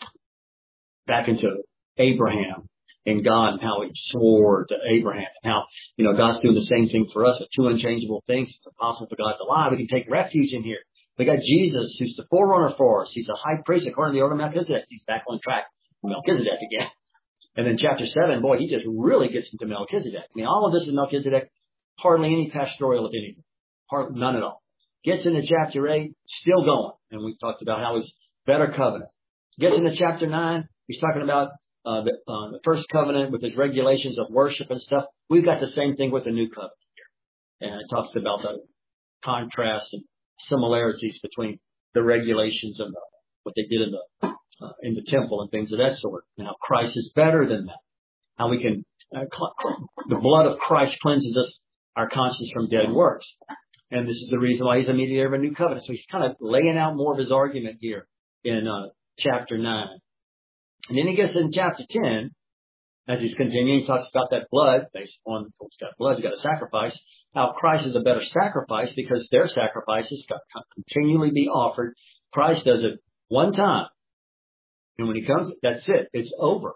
back into Abraham and God and how he swore to Abraham and how, you know, God's doing the same thing for us with two unchangeable things. It's impossible for God to lie. We can take refuge in here. We got Jesus, who's the forerunner for us. He's a high priest according to the order of Melchizedek. He's back on track with Melchizedek again. And then chapter seven, boy, he just really gets into Melchizedek. I mean, all of this is Melchizedek. Hardly any pastoral of anything. Hardly, none at all. Gets into chapter eight, still going. And we talked about how he's better covenant. Gets into chapter nine, he's talking about uh, the, uh, the first covenant with his regulations of worship and stuff. We've got the same thing with the new covenant here. And it talks about the contrast and similarities between the regulations and the, what they did in the uh, in the temple and things of that sort, and how Christ is better than that. How we can uh, cl- the blood of Christ cleanses us, our conscience, from dead works, and this is the reason why he's a mediator of a new covenant. So he's kind of laying out more of his argument here in uh, chapter nine, and then he gets in chapter ten. As he's continuing, he talks about that blood, based on what's got blood, you got to sacrifice, how Christ is a better sacrifice because their sacrifices got to continually be offered. Christ does it one time. And when he comes, that's it. It's over.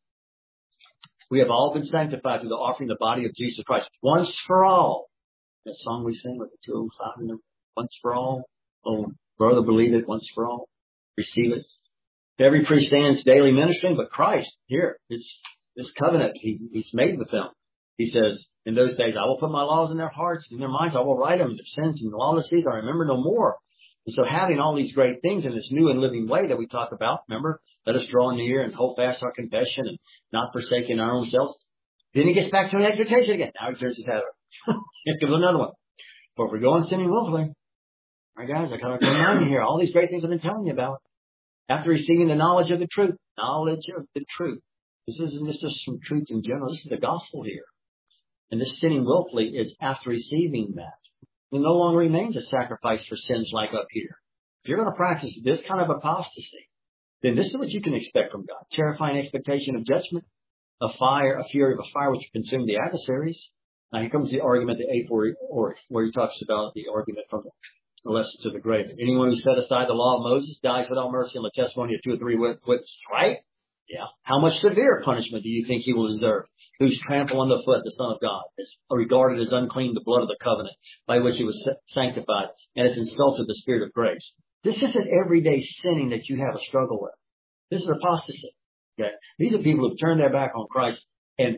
We have all been sanctified through the offering of the body of Jesus Christ once for all. That song we sing with the two oh five in there, once for all. Oh, brother, believe it, once for all. Receive it. Every priest stands daily ministering, but Christ, here, it's this covenant he, he's made with them. He says, in those days, I will put my laws in their hearts, in their minds, I will write them, their sins and lawlessness, I remember no more. And so having all these great things in this new and living way that we talk about, remember, let us draw near and hold fast our confession and not forsaking our own selves. Then he gets back to an exhortation again. Now he turns his head over. Let's give another one. For if we're going sinning willfully, all right, guys, I kind of remind you here, all these great things I've been telling you about. After receiving the knowledge of the truth, knowledge of the truth. This isn't just some truth in general. This is the gospel here. And this sinning willfully is after receiving that. It no longer remains a sacrifice for sins like up here. If you're going to practice this kind of apostasy, then this is what you can expect from God. Terrifying expectation of judgment, a fire, a fury of a fire which will consume the adversaries. Now here comes the argument, the eighth, where, or, where he talks about the argument from the lesson to the grave. Anyone who set aside the law of Moses dies without mercy on the testimony of two or three witnesses, right? Yeah. How much severe punishment do you think he will deserve? Who's trampled underfoot the Son of God, is regarded as unclean the blood of the covenant by which he was sanctified, and has insulted the Spirit of grace. This isn't everyday sinning that you have a struggle with. This is apostasy. Okay? These are people who've turned their back on Christ, and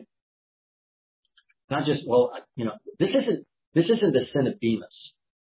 not just, well, you know, this isn't, this isn't the sin of Demas.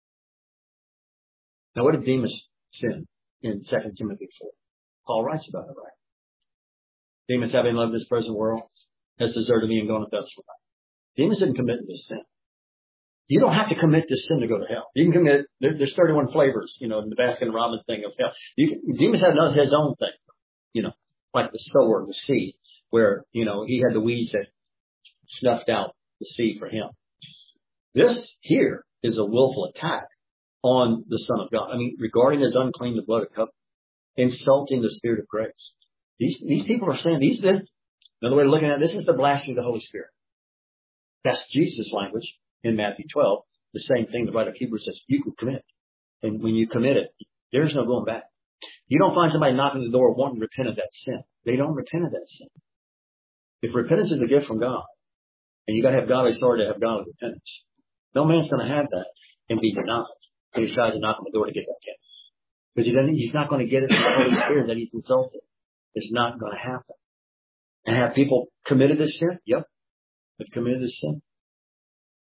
Now, what did Demas sin in Second Timothy four? Paul writes about it, right? Demas, having loved this present world, has deserted me and gone with us for life. Demas didn't commit this sin. You don't have to commit this sin to go to hell. You can commit, there, there's thirty-one flavors, you know, in the Baskin Robbins thing of hell. You can, Demas had his own thing, you know, like the sower of the seed, where, you know, he had the weeds that snuffed out the seed for him. This here is a willful attack on the Son of God. I mean, regarding as unclean the blood of covenant, insulting the Spirit of grace. These, these people are saying, these, another way of looking at it, this is the blasphemy of the Holy Spirit. That's Jesus' language in Matthew twelve. The same thing the writer of Hebrews says, you can commit. And when you commit it, there's no going back. You don't find somebody knocking the door wanting to repent of that sin. They don't repent of that sin. If repentance is a gift from God, and you got to have godly sorrow to have godly repentance, no man's going to have that and be denied when he tries to knock on the door to get that gift. Because he doesn't, he's not going to get it from the Holy Spirit that he's insulted. It's not going to happen. And have people committed this sin? Yep. They've committed this sin.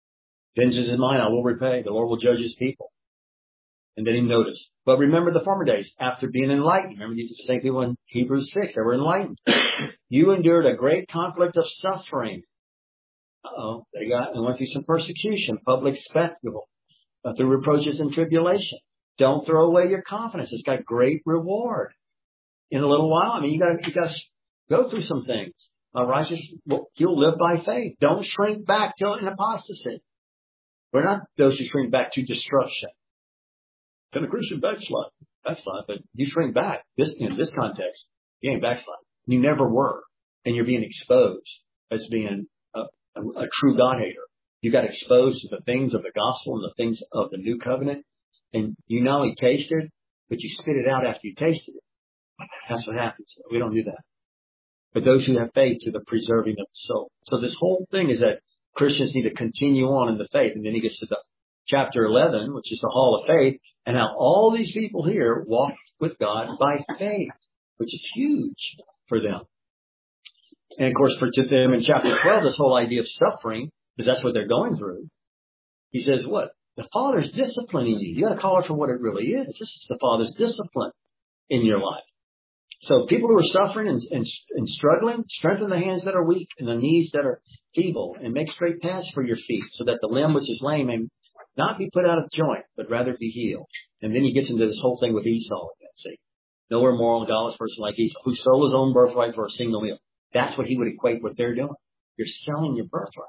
Vengeance is mine, I will repay. The Lord will judge his people. And then he noticed, but remember the former days after being enlightened. Remember, these are the same people in Hebrews six. They were enlightened. You endured a great conflict of suffering. Uh-oh. They got, they went through some persecution, public spectacle, uh, through reproaches and tribulation. Don't throw away your confidence. It's got great reward in a little while. I mean, you got to, you got to go through some things. A righteous, well, you'll live by faith. Don't shrink back to an apostasy. We're not those who shrink back to destruction. Can a Christian backslide? Backslide, but you shrink back. This, in this context, you ain't backslide. You never were. And you're being exposed as being a, a, a true God hater. You got exposed to the things of the gospel and the things of the new covenant. And you not only tasted, but you spit it out after you tasted it. That's what happens. We don't do that. But those who have faith to the preserving of the soul. So this whole thing is that Christians need to continue on in the faith. And then he gets to the chapter eleven, which is the hall of faith, and how all these people here walk with God by faith, which is huge for them. And of course, for to them in chapter twelve, this whole idea of suffering, because that's what they're going through. He says, what? The Father's disciplining you. You got to call it for what it really is. This is the Father's discipline in your life. So people who are suffering and, and, and struggling, strengthen the hands that are weak and the knees that are feeble, and make straight paths for your feet, so that the limb which is lame may not be put out of joint, but rather be healed. And then he gets into this whole thing with Esau again. See, nowhere moral and godless person like Esau, who sold his own birthright for a single meal. That's what he would equate what they're doing. You're selling your birthright.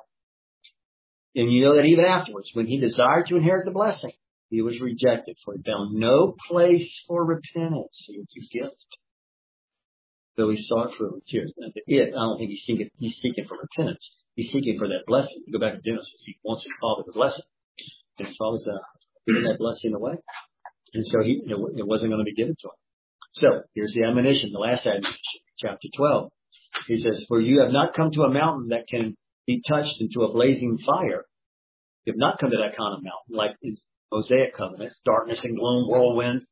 And you know that even afterwards, when he desired to inherit the blessing, he was rejected, for he found no place for repentance. He was a gift. Though he sought for tears. It, I don't think he's seeking, he's seeking for repentance. He's seeking for that blessing. You go back to Genesis. He wants his father to bless him. And his father's uh, giving that blessing away. And so he, it wasn't going to be given to him. So here's the admonition, the last admonition, chapter twelve. He says, for you have not come to a mountain that can be touched into a blazing fire. You have not come to that kind of mountain, like in Mosaic covenant, darkness and gloom, whirlwind.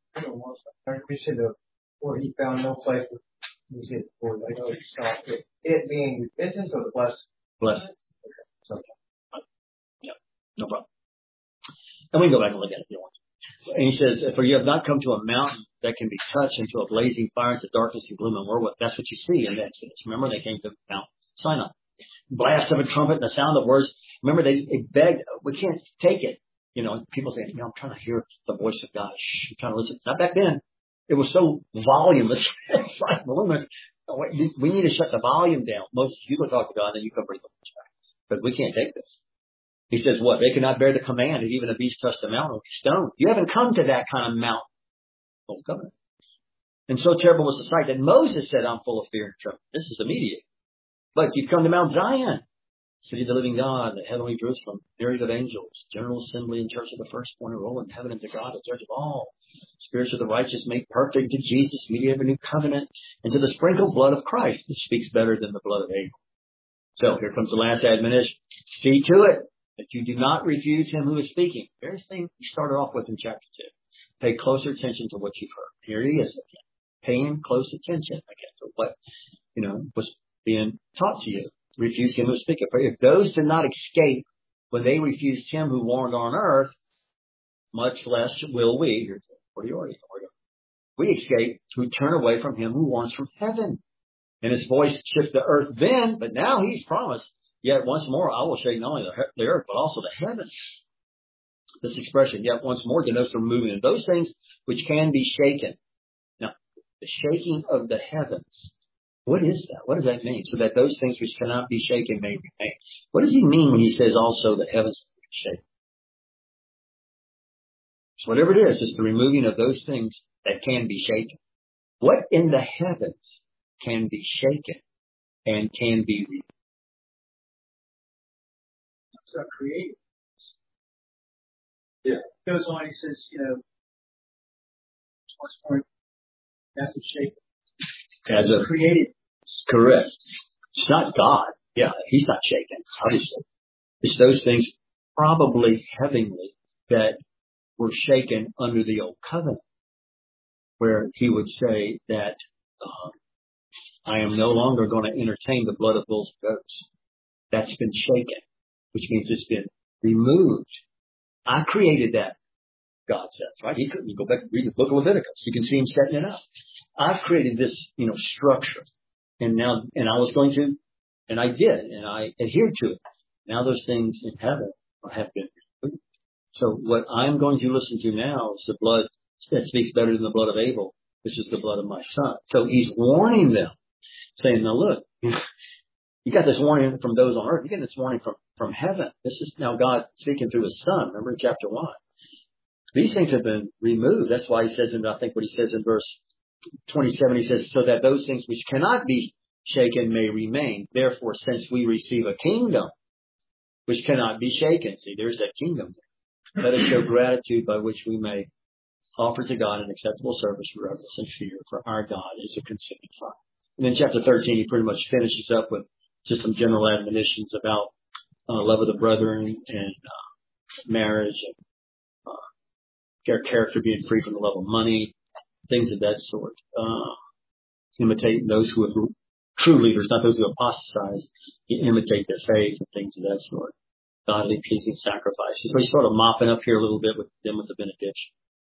We said the, where he found no place for, we said before, I know it's not, it, it being repentance or the blessing? Blessing. Okay. So, yeah, no problem. And we can go back and look at it if you want. And he says, for you have not come to a mountain that can be touched into a blazing fire, into darkness and gloom and whirlwind. That's what you see in Exodus. Remember, they came to Mount Sinai. Blast of a trumpet and the sound of words. Remember, they, they begged, we can't take it. You know, people say, you know, I'm trying to hear the voice of God. Shh, I'm trying to listen. Not back then. It was so voluminous. It's like voluminous. We need to shut the volume down. Most people talk to God, and then you come bring the voice back. Because we can't take this. He says, what? They cannot bear the command if even a beast touch the mountain or be stoned. You haven't come to that kind of mountain. Old covenant. And so terrible was the sight that Moses said, I'm full of fear and trembling. This is immediate. But you've come to Mount Zion, city of the living God, the heavenly Jerusalem, myriad of angels, general assembly and church of the firstborn, who roll in heaven into God, the judge of all. Spirits of the righteous made perfect, to Jesus, mediator of a new covenant, and to the sprinkled blood of Christ, which speaks better than the blood of Abel. So here comes the last admonition. See to it that you do not refuse him who is speaking. Very thing we started off with in chapter two. Pay closer attention to what you've heard. Here he is again. Paying close attention again to what, you know, was being taught to you. Refuse him who is speaking. For if those did not escape when they refused him who warned on earth, much less will we. Here's forty, we escape who turn away from him who warns from heaven. And his voice shook the earth then, but now he's promised, yet once more I will shake not only the, the earth, but also the heavens. This expression, yet once more, denotes the removing of those things which can be shaken. Now, the shaking of the heavens. What is that? What does that mean? So that those things which cannot be shaken may remain. What does he mean when he says also the heavens will be shaken? So whatever it is, it's the removing of those things that can be shaken. What in the heavens can be shaken and can be removed? It's not created. Yeah. He goes on, he says, you know, what's more, that's what's shaken. As a created. Correct. It's not God. Yeah, he's not shaken, obviously. It's those things probably heavenly that were shaken under the old covenant, where he would say that um, I am no longer going to entertain the blood of bulls and goats. That's been shaken, which means it's been removed. I created that, God says, right? He couldn't. You go back and read the book of Leviticus. You can see him setting it up. I've created this, you know, structure. And now, and I was going to, and I did, and I adhered to it. Now those things in heaven have been removed. So what I'm going to listen to now is the blood that speaks better than the blood of Abel. This is the blood of my son. So he's warning them, saying, now look, you got this warning from those on earth. You get this warning from, from heaven. This is now God speaking through his son. Remember in chapter one. These things have been removed. That's why he says, and I think what he says in verse twenty-seven, he says, so that those things which cannot be shaken may remain. Therefore, since we receive a kingdom which cannot be shaken, see, there's that kingdom. Let us show gratitude by which we may offer to God an acceptable service for reverence and fear, for our God is a consuming fire. And then chapter thirteen, he pretty much finishes up with just some general admonitions about uh, love of the brethren and uh, marriage and uh, their character being free from the love of money, things of that sort. Uh, imitating those who are true leaders, not those who apostatize. You imitate their faith and things of that sort. Godly, pleasing sacrifices. So he's sort of mopping up here a little bit with them with the benediction.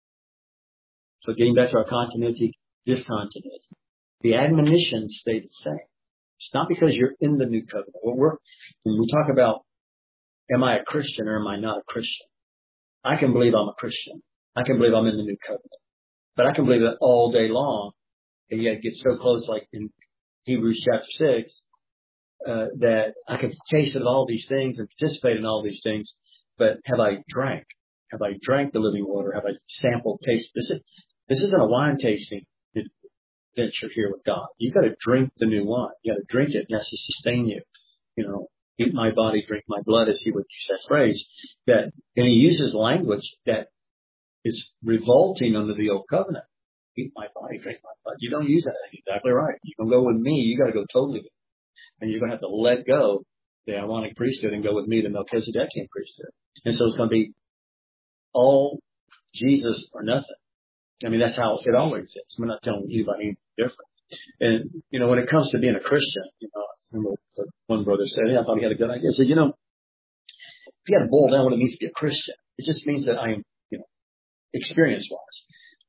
So getting back to our continuity, discontinuity. The admonitions stay the same. It's not because you're in the new covenant. When, we're, when we talk about, am I a Christian or am I not a Christian? I can believe I'm a Christian. I can believe I'm in the new covenant. But I can believe it all day long, and yet get so close, like in Hebrews chapter six, uh, that I can taste of all these things and participate in all these things, but have I drank? Have I drank the living water? Have I sampled, taste? This, is, this isn't a wine tasting adventure here with God. You got to drink the new wine. You got to drink it. It has to sustain you. You know, eat my body, drink my blood, as he would use that phrase. That, and he uses language that is revolting under the old covenant. Eat my body, drink my blood. You don't use that. That's exactly right. You can go with me. You got to go totally with me. And you're going to have to let go the Aaronic priesthood and go with me, the Melchizedekian priesthood. And so it's going to be all Jesus or nothing. I mean, that's how it always is. I'm not telling you about anything different. And, you know, when it comes to being a Christian, you know, I remember what one brother said, yeah, I thought he had a good idea. He said, you know, if you had to boil down what it means to be a Christian, it just means that I am, you know, experience-wise,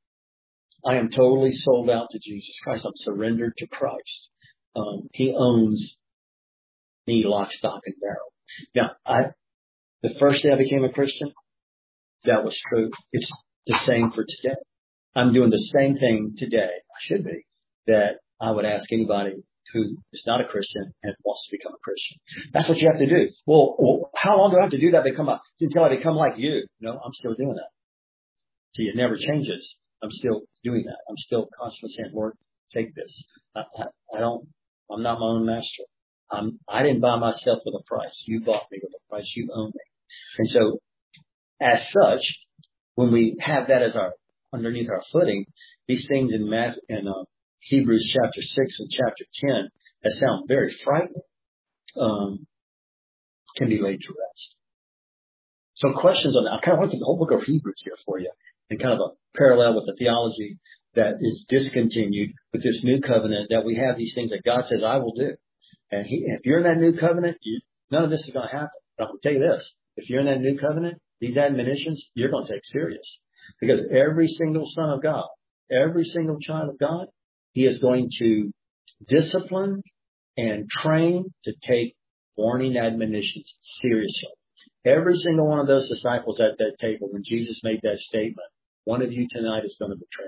I am totally sold out to Jesus Christ. I'm surrendered to Christ. Um, he owns me lock, stock, and barrel. Now, I, the first day I became a Christian, that was true. It's the same for today. I'm doing the same thing today, I should be, that I would ask anybody who is not a Christian and wants to become a Christian. That's what you have to do. Well, well how long do I have to do that become a, until I become like you? No, I'm still doing that. See, it never changes. I'm still doing that. I'm still constantly saying, Lord, take this. I, I, I don't, I'm not my own master. I'm, I didn't buy myself with a price. You bought me with a price. You own me. And so, as such, when we have that as our, underneath our footing, these things in Matt, in uh, Hebrews chapter six and chapter ten that sound very frightening, um, can be laid to rest. So questions on that. I kind of went through the whole book of Hebrews here for you, and kind of a parallel with the theology that is discontinued with this new covenant, that we have these things that God says, I will do. And he, if you're in that new covenant, you, none of this is going to happen. But I'm going to tell you this. If you're in that new covenant, these admonitions, you're going to take serious. Because every single son of God, every single child of God, he is going to discipline and train to take warning admonitions seriously. Every single one of those disciples at that table, when Jesus made that statement, one of you tonight is going to betray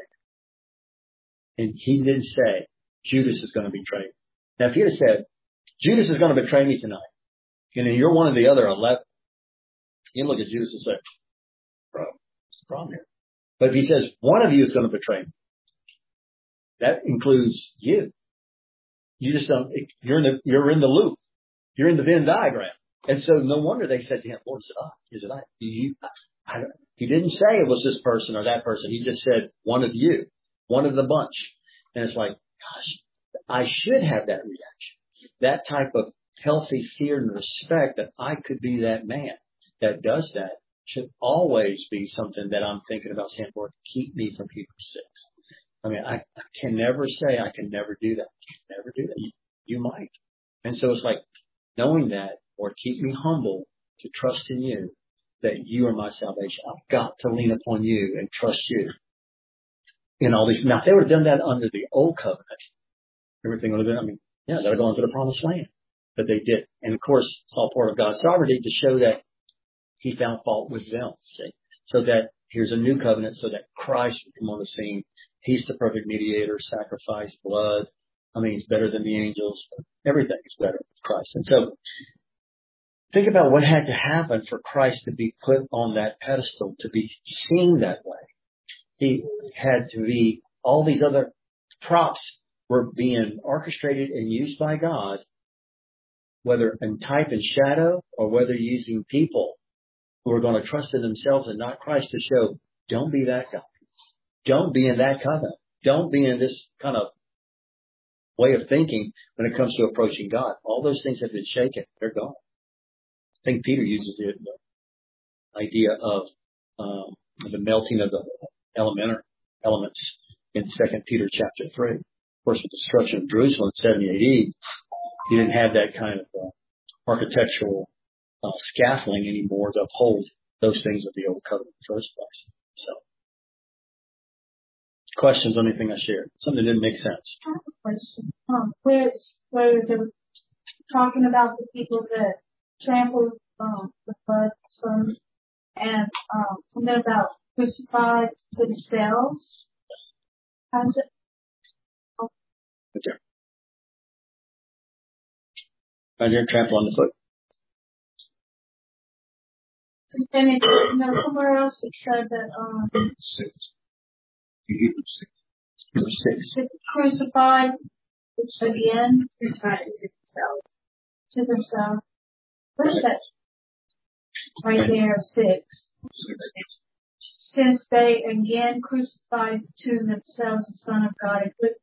me. And he didn't say, Judas is going to betray me. Now, if he had said, Judas is going to betray me tonight, and then you're one of the other eleven, you look at Judas and say, bro, what's the problem here? But if he says, one of you is going to betray me, that includes you. You just don't, you're in the, you're in the loop. You're in the Venn diagram. And so no wonder they said to him, Lord, is it I? Is it I? You, I don't, he didn't say it was this person or that person. He just said, one of you, one of the bunch. And it's like, gosh, I should have that reaction. That type of healthy fear and respect that I could be that man that does that should always be something that I'm thinking about saying, Lord, keep me from Hebrews six. I mean, I, I can never say I can never do that. Never do that. You, you might. And so it's like knowing that, Lord, keep me humble to trust in you that you are my salvation. I've got to lean upon you and trust you in all these. Now, if they would have done that under the old covenant, everything would have been, I mean, yeah, they're going to the promised land. But they did. And of course, it's all part of God's sovereignty to show that he found fault with them. See? So that here's a new covenant so that Christ would come on the scene. He's the perfect mediator, sacrifice, blood. I mean, he's better than the angels. Everything is better with Christ. And so think about what had to happen for Christ to be put on that pedestal, to be seen that way. He had to be, all these other props were being orchestrated and used by God, whether in type and shadow or whether using people who are going to trust in themselves and not Christ to show, don't be that guy. Don't be in that covenant. Don't be in this kind of way of thinking when it comes to approaching God. All those things have been shaken. They're gone. I think Peter uses it, the idea of um, the melting of the elemental elements in Second Peter chapter three. Of course, with the destruction of Jerusalem in seventy A D, you didn't have that kind of uh, architectural uh, scaffolding anymore to uphold those things of the old covenant in the first place. So, questions on anything I shared? Something that didn't make sense. I have a question. Um, where, where they're talking about the people that trampled um, the blood, son, and um, something about crucified themselves. How's it? Oh. Right there. Right there, trample on the foot. And it, you know, somewhere else it said that um, Six. Hebrews six. Hebrews six. crucified again, crucified to themselves. To themselves. Where's that? Right there, six. Since they again crucified to themselves the Son of God. It would,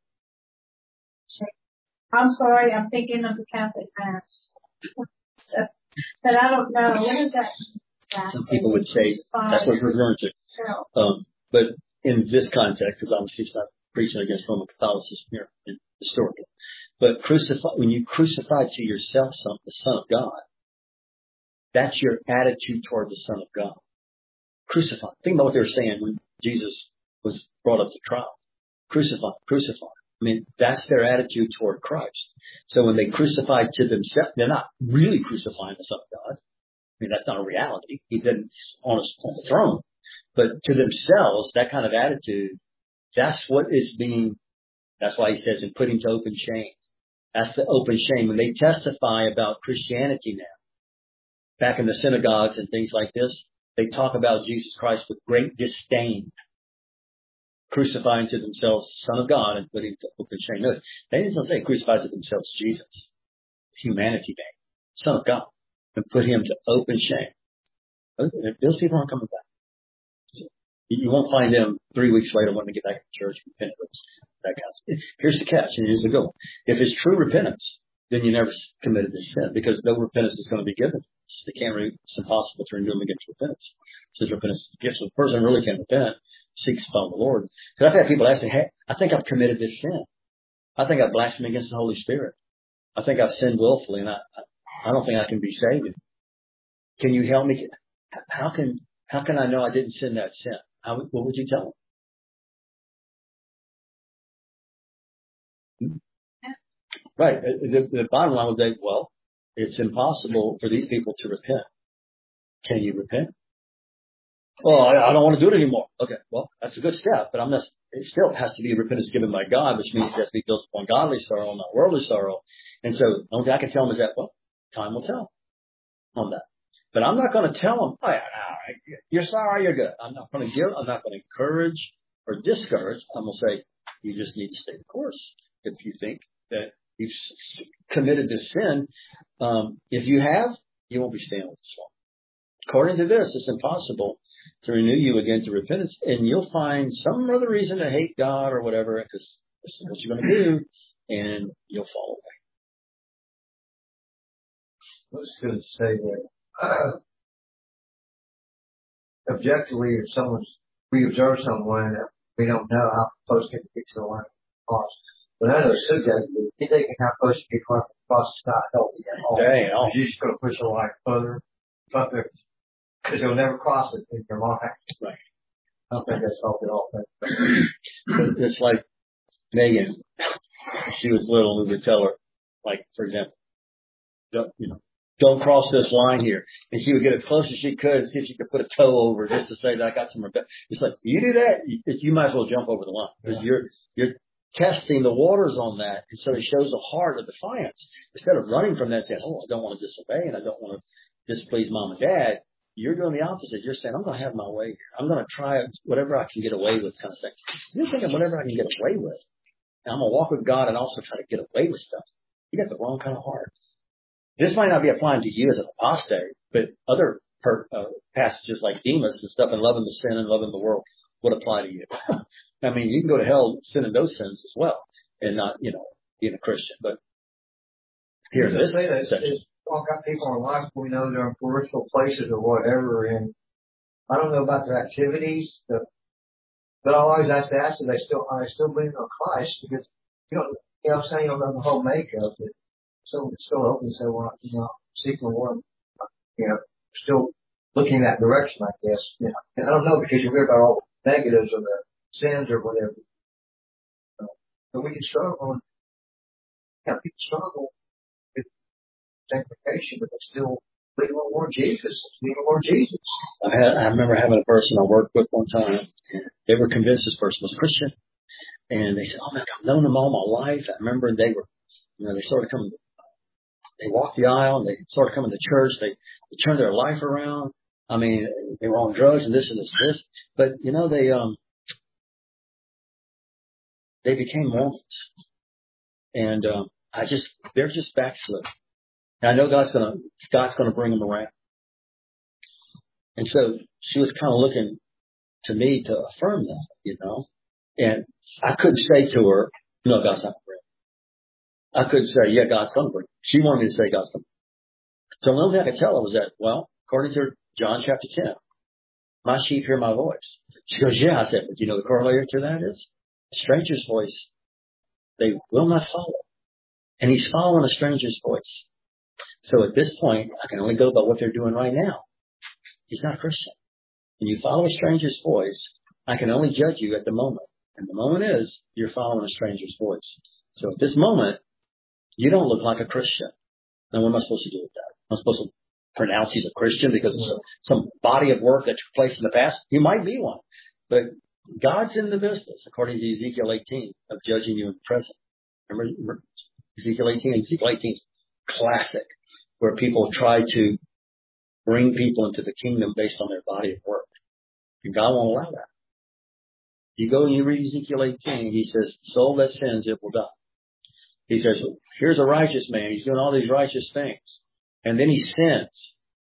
I'm sorry, I'm thinking of the Catholic Mass. But I don't know. What is that? Some people would say that's what we're referring to. Um, but in this context, because obviously it's not preaching against Roman Catholicism here historically, but crucify, when you crucify to yourself some, the Son of God, that's your attitude toward the Son of God. Crucify. Think about what they were saying when Jesus was brought up to trial. Crucify, crucify. I mean, that's their attitude toward Christ. So when they crucified to themselves, they're not really crucifying the Son of God. I mean, that's not a reality. He didn't on, his, on the throne. But to themselves, that kind of attitude, that's what is being, that's why he says, and put him to open shame. That's the open shame. When they testify about Christianity now, back in the synagogues and things like this, they talk about Jesus Christ with great disdain, crucifying to themselves the Son of God and putting him to open shame. No, they didn't say crucify to themselves Jesus, humanity name, Son of God, and put him to open shame. Those people aren't coming back. You won't find them three weeks later wanting to get back to church, repentance, that kind of stuff. Here's the catch, and here's the goal. If it's true repentance, then you never committed this sin, because no repentance is going to be given. They can't re- it's impossible to renew them against repentance. It says repentance is a gift. So the person really can't repent, seeks to follow the Lord. Because I've had people ask me, hey, I think I've committed this sin. I think I've blasphemed against the Holy Spirit. I think I've sinned willfully, and I, I don't think I can be saved. Can you help me? How can, how can I know I didn't sin that sin? How, what would you tell them? Right. The, the bottom line would be, well, it's impossible for these people to repent. Can you repent? Oh, I, I don't want to do it anymore. Okay, well, that's a good step, but I'm not, it still has to be repentance given by God, which means it has to be built upon godly sorrow, not worldly sorrow. And so the only thing I can tell them is that, well, time will tell on that. But I'm not going to tell them, oh, yeah, you're sorry, you're good. I'm not going to give, I'm not going to encourage or discourage. I'm going to say, you just need to stay the course. If you think that you've committed this sin, um, if you have, you won't be staying with this long. According to this, it's impossible to renew you again to repentance, and you'll find some other reason to hate God or whatever, because this is what you're going to do, and you'll fall away. I was going to say that uh, objectively, if someone's, we observe someone that we don't know how close can be to the line of the cross. But I know subjectively, you thinking how close you get to the cross is not healthy at all. Dang, You're just going to push the line further, further, Because he'll never cross it in your mind. Right. I don't think that's helped at all. It's like Megan. She was little, we would tell her, like, for example, don't, you know, don't cross this line here. And she would get as close as she could and see if she could put a toe over just to say that I got some respect. It's like, you do that, you, you might as well jump over the line. Because you're, you're testing the waters on that. And so it shows a heart of defiance. Instead of running from that and saying, oh, I don't want to disobey and I don't want to displease mom and dad. You're doing the opposite. You're saying, I'm going to have my way here. I'm going to try whatever I can get away with kind of thing. You're thinking whatever I can get away with. And I'm going to walk with God and also try to get away with stuff. You got the wrong kind of heart. This might not be applying to you as an apostate, but other per, uh, passages like Demas and stuff and loving the sin and loving the world would apply to you. I mean, you can go to hell sinning those sins as well and not, you know, being a Christian. But here's this section. All got people in life we know they're in peripheral places or whatever, and I don't know about their activities, the, but I always ask to ask, do they still, are they still believing on Christ? Because you don't, you know what I'm saying, you don't know the whole makeup. But so it's still open, so we're not, you know, seeking one, you know, still looking in that direction, I guess. You know, and I don't know because you hear about all the negatives or the sins or whatever. So, but we can struggle, and yeah, people struggle with sanctification, but they still believe on Lord Jesus. Believe on Lord Jesus. I had, I remember having a person I worked with one time. They were convinced this person was Christian, and they said, "Oh man, I've known them all my life." I remember they were, you know, they sort of come, they walked the aisle, and they sort of come into church. They, they turned their life around. I mean, they were on drugs and this and this and this, but you know, they um, they became Mormons, and um, I just, they're just backslid. And I know God's gonna, God's gonna bring them around. And so she was kind of looking to me to affirm that, you know. And I couldn't say to her, no, God's not going to bring her. I couldn't say, yeah, God's going to bring her. She wanted me to say God's going to bring her. So the only thing I could tell her was that, well, according to John chapter ten, my sheep hear my voice. She goes, yeah. I said, but you know the corollary to that is a stranger's voice they will not follow. And he's following a stranger's voice. So at this point, I can only go by what they're doing right now. He's not a Christian. When you follow a stranger's voice, I can only judge you at the moment. And the moment is, you're following a stranger's voice. So at this moment, you don't look like a Christian. Now what am I supposed to do with that? Am I supposed to pronounce he's a Christian because of some, some body of work that took place in the past? You might be one. But God's in the business, according to Ezekiel eighteen, of judging you in the present. Remember, remember Ezekiel eighteen? Ezekiel eighteen is classic, where people try to bring people into the kingdom based on their body of work. And God won't allow that. You go and you read Ezekiel eighteen, he says, soul that sins, it will die. He says, here's a righteous man. He's doing all these righteous things. And then he sins.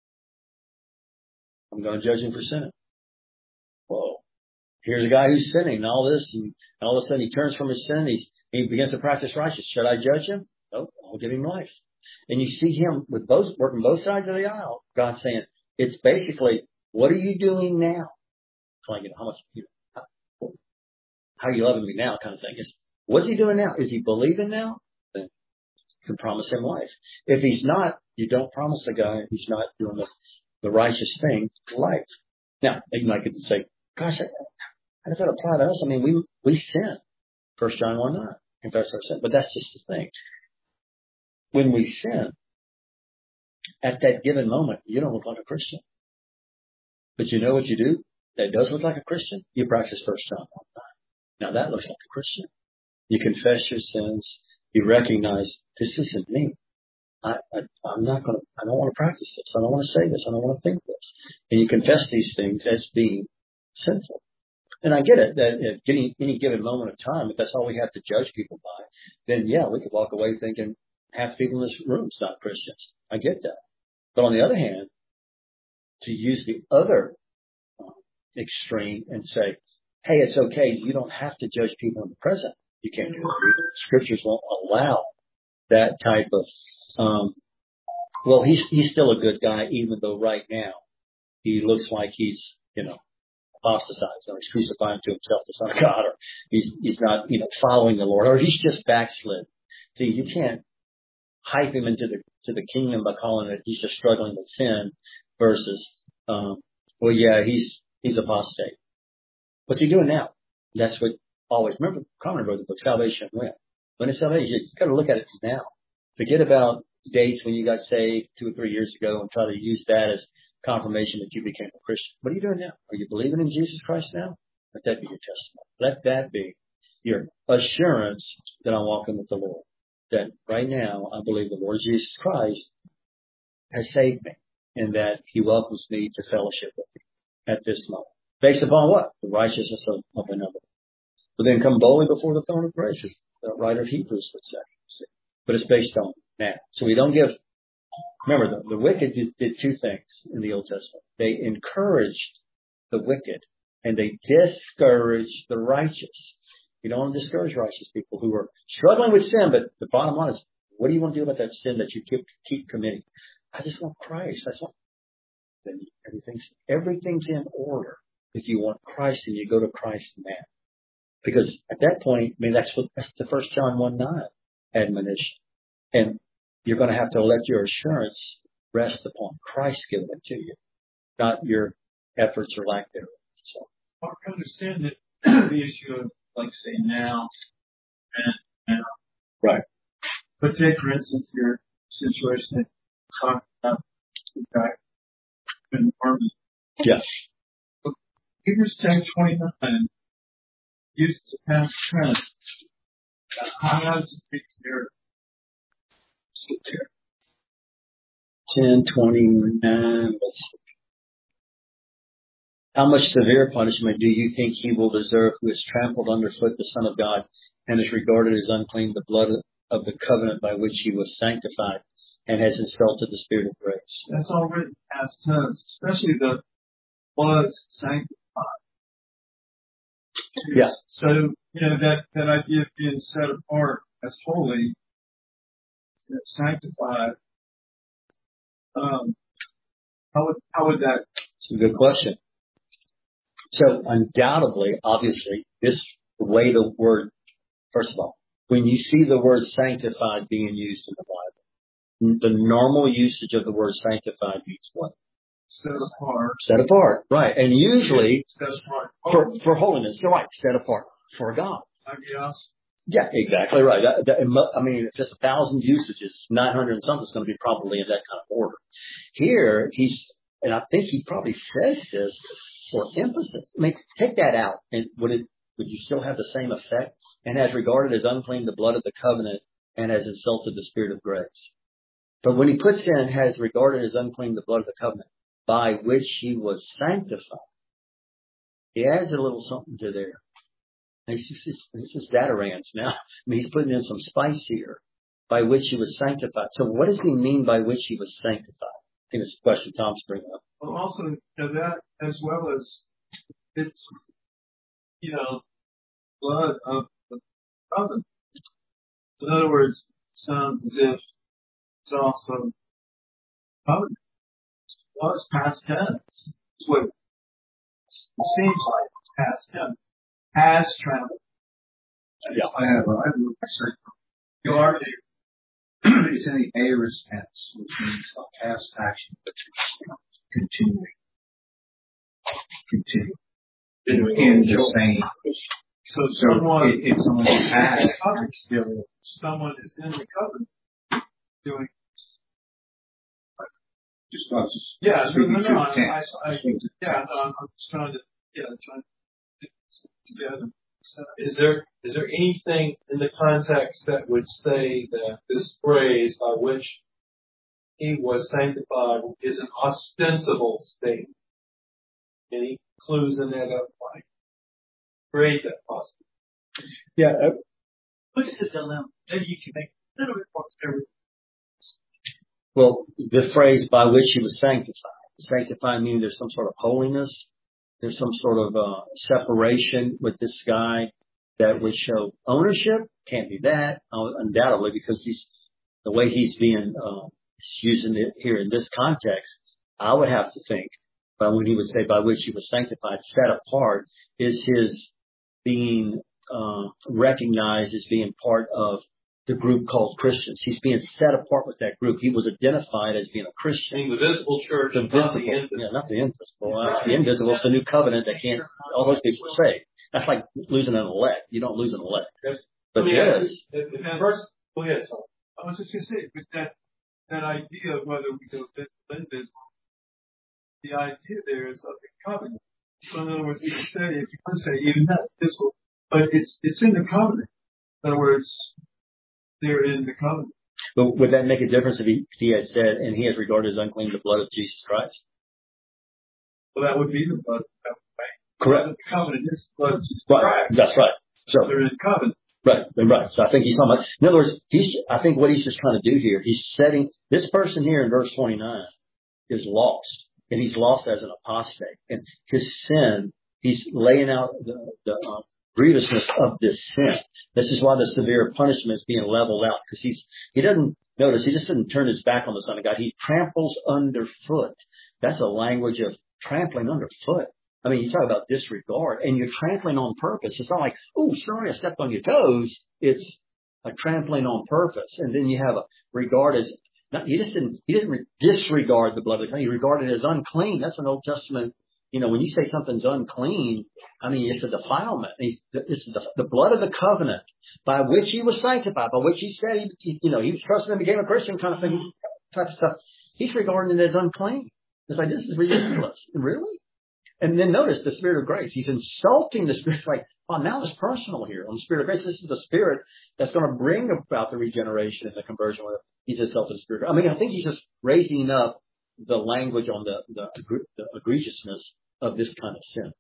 I'm going to judge him for sinning. Well, here's a guy who's sinning and all this, and all of a sudden he turns from his sin. He's, he begins to practice righteousness. Should I judge him? Nope, I'll give him life. And you see him with both, working both sides of the aisle. God saying, it's basically, what are you doing now? Like, you know, how much, you know, how, how are you loving me now kind of thing. It's, what's he doing now? Is he believing now? Then you can promise him life. If he's not, you don't promise the guy who's not doing the, the righteous thing life. Now, you might get to say, gosh, how does that apply to us? I mean, we, we sin. First John one nine, confess our sin. But that's just the thing. When we sin, at that given moment, you don't look like a Christian. But you know what you do? That does look like a Christian. You practice First John one nine. Now that looks like a Christian. You confess your sins. You recognize this isn't me. I, I, I'm not going to, I don't want to practice this. I don't want to say this. I don't want to think this. And you confess these things as being sinful. And I get it that at any, any given moment of time, if that's all we have to judge people by, then yeah, we could walk away thinking half the people in this room is not Christians. I get that. But on the other hand, to use the other um, extreme and say, hey, it's okay. You don't have to judge people in the present. You can't do it. Scriptures won't allow that type of, um, well, he's, he's still a good guy, even though right now he looks like he's, you know, apostatized, or he's crucifying to himself the Son of God, or he's, he's not, you know, following the Lord, or he's just backslid. See, you can't hype him into the, to the kingdom by calling it he's just struggling with sin versus, um, well, yeah, he's, he's apostate. What's he doing now? That's what always, remember, Conner wrote the book, Salvation When. When is salvation? You got to look at it now. Forget about dates when you got saved two or three years ago and try to use that as confirmation that you became a Christian. What are you doing now? Are you believing in Jesus Christ now? Let that be your testimony. Let that be your assurance that I'm walking with the Lord. That right now I believe the Lord Jesus Christ has saved me and that he welcomes me to fellowship with him at this moment. Based upon what? The righteousness of, of another. But then come boldly before the throne of grace, as the writer of Hebrews would say. But it's based on that. So we don't give, remember the, the wicked did, did two things in the Old Testament. They encouraged the wicked and they discouraged the righteous. You don't want to discourage righteous people who are struggling with sin, but the bottom line is, what do you want to do about that sin that you keep, keep committing? I just want Christ. I just want, then everything's, everything's in order. If you want Christ, and you go to Christ in that. Because at that point, I mean, that's what, that's the First John one nine admonition. And you're going to have to let your assurance rest upon Christ giving it to you, not your efforts or lack thereof. So, I understand that the issue of, like, say, now and now. Right. But take, for instance, your situation that you talked about, the guy in the army. Yes. Hebrews ten twenty-nine uses a past tense. How does it compare? ten twenty-nine. How much severe punishment do you think he will deserve who has trampled underfoot the Son of God and is regarded as unclean the blood of the covenant by which he was sanctified and has insulted the Spirit of grace? That's all written past tense, especially the was sanctified. Yes. So, you know, that, that idea of being set apart as holy, sanctified, um, how would, how would that? It's a good question. So undoubtedly, obviously, this, the way the word, first of all, when you see the word sanctified being used in the Bible, the normal usage of the word sanctified means what? Set apart. Set apart, right. And usually, set apart. for, for holiness, so right, set apart for God. Yes. Yeah, exactly right. That, that, I mean, if there's a thousand usages, nine hundred and something is going to be probably in that kind of order. Here, he's, and I think he probably says this for emphasis. I mean, take that out, and would it, would you still have the same effect? And has regarded as unclean the blood of the covenant and has insulted the Spirit of grace. But when he puts in has regarded as unclean the blood of the covenant by which he was sanctified, he adds a little something to there. This is, this is Zatarans now. I mean, he's putting in some spice here. By which he was sanctified. So what does he mean by which he was sanctified? I think it's a question Tom's bringing up. Well, also, you know, that as well as it's, you know, blood of the covenant. In other words, it sounds as if it's also covenant. Well, it's past tense. It's what it seems like. It's past tense. Has traveled. Yeah. I have, I have a question. You are It's in the aorist tense, which means a past action, but continuing. Continuing. In the same. So, So someone, if, if someone has, still, someone is in the covenant doing. just I was just Yeah, no, speaking no, to no, the tense. I, I, Speaking to the yeah, tense. no, I'm just trying to, yeah, trying to put it together. So, is there, is there anything in the context that would say that this phrase by which he was sanctified is an ostensible statement? Any clues in that up like create that possibility? Yeah. Uh, What's the dilemma? Maybe you can make a little bit more clear. well, the phrase by which he was sanctified. Sanctified meaning there's some sort of holiness. There's some sort of uh, separation with this guy that would show ownership. Can't be that, uh, undoubtedly, because he's the way he's being uh, using it here in this context. I would have to think, but when he would say by which he was sanctified, set apart, is his being uh, recognized as being part of the group called Christians. He's being set apart with that group. He was identified as being a Christian. Being the visible church, the not the visible, invisible. yeah, not the invisible. Right. The invisible is the new covenant that can't, all those people are saved. That's like losing an elect. You don't lose an elect. Yes. But yeah, yes. First, go ahead, Tom. I was just going to say, but that, that idea of whether we go visible, invisible, the idea there is of the covenant. So in other words, you can say, if you want to say even that visible, but it's, it's in the covenant. In other words, they're in the covenant. But would that make a difference if he, if he had said, and he has regarded as unclean the blood of Jesus Christ? Well, that would be the blood of the covenant. Correct. The covenant is the blood of Jesus right. Christ. That's right. So they're in covenant. Right, right. So I think he's talking about, in other words, he's, I think what he's just trying to do here, he's setting, this person here in verse twenty-nine is lost, and he's lost as an apostate. And his sin, he's laying out the, the uh, grievousness of this sin. This is why the severe punishment is being leveled out, because he's, he doesn't, notice, he just doesn't turn his back on the Son of God. He tramples underfoot. That's a language of trampling underfoot. I mean, you talk about disregard, and you're trampling on purpose. It's not like, oh, sorry, I stepped on your toes. It's a trampling on purpose. And then you have a regard as, not, he just didn't, he didn't disregard the blood of the covenant. He regarded it as unclean. That's an Old Testament, you know, when you say something's unclean, I mean, it's a defilement. It's the, the blood of the covenant by which he was sanctified, by which he said, he, you know, he was trusting and became a Christian kind of thing, type of stuff. He's regarding it as unclean. It's like, this is ridiculous. Really? And then notice the Spirit of grace. He's insulting the Spirit. Like, oh, now it's personal here. On the Spirit of grace, this is the Spirit that's going to bring about the regeneration and the conversion. He says, self of the Spirit. I mean, I think he's just raising up the language on the, the, the egregiousness of this kind of sin.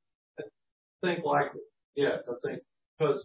Think likely. Yes, I think. Because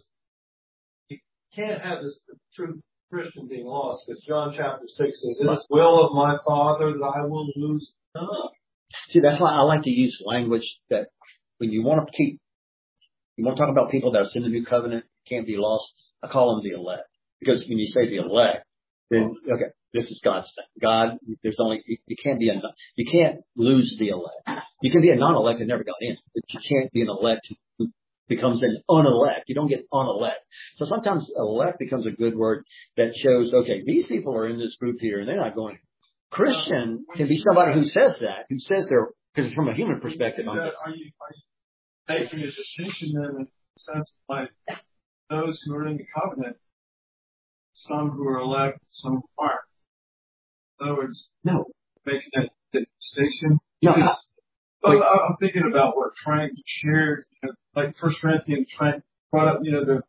you can't have this true Christian being lost. Because John chapter six says, it is will of my Father that I will lose none. See, that's why I like to use language that when you want to keep, you want to talk about people that are in the new covenant, can't be lost, I call them the elect. Because when you say the elect, then, okay, this is God's thing. God, there's only, you, you can't be a, you can't lose the elect. You can be a non-elect and never got in, but you can't be an elect who becomes an unelect. You don't get unelect. So sometimes elect becomes a good word that shows, okay, these people are in this group here and they're not going. Christian can be somebody who says that, who says they're, because it's from a human perspective. Are you, are you making a distinction then in the sense of like those who are in the covenant, some who are elect, some who aren't? In other words, no. Making that, that distinction? No. Because, well, I'm thinking about what Frank shared, you know, like First Corinthians, Frank brought up, you know, the,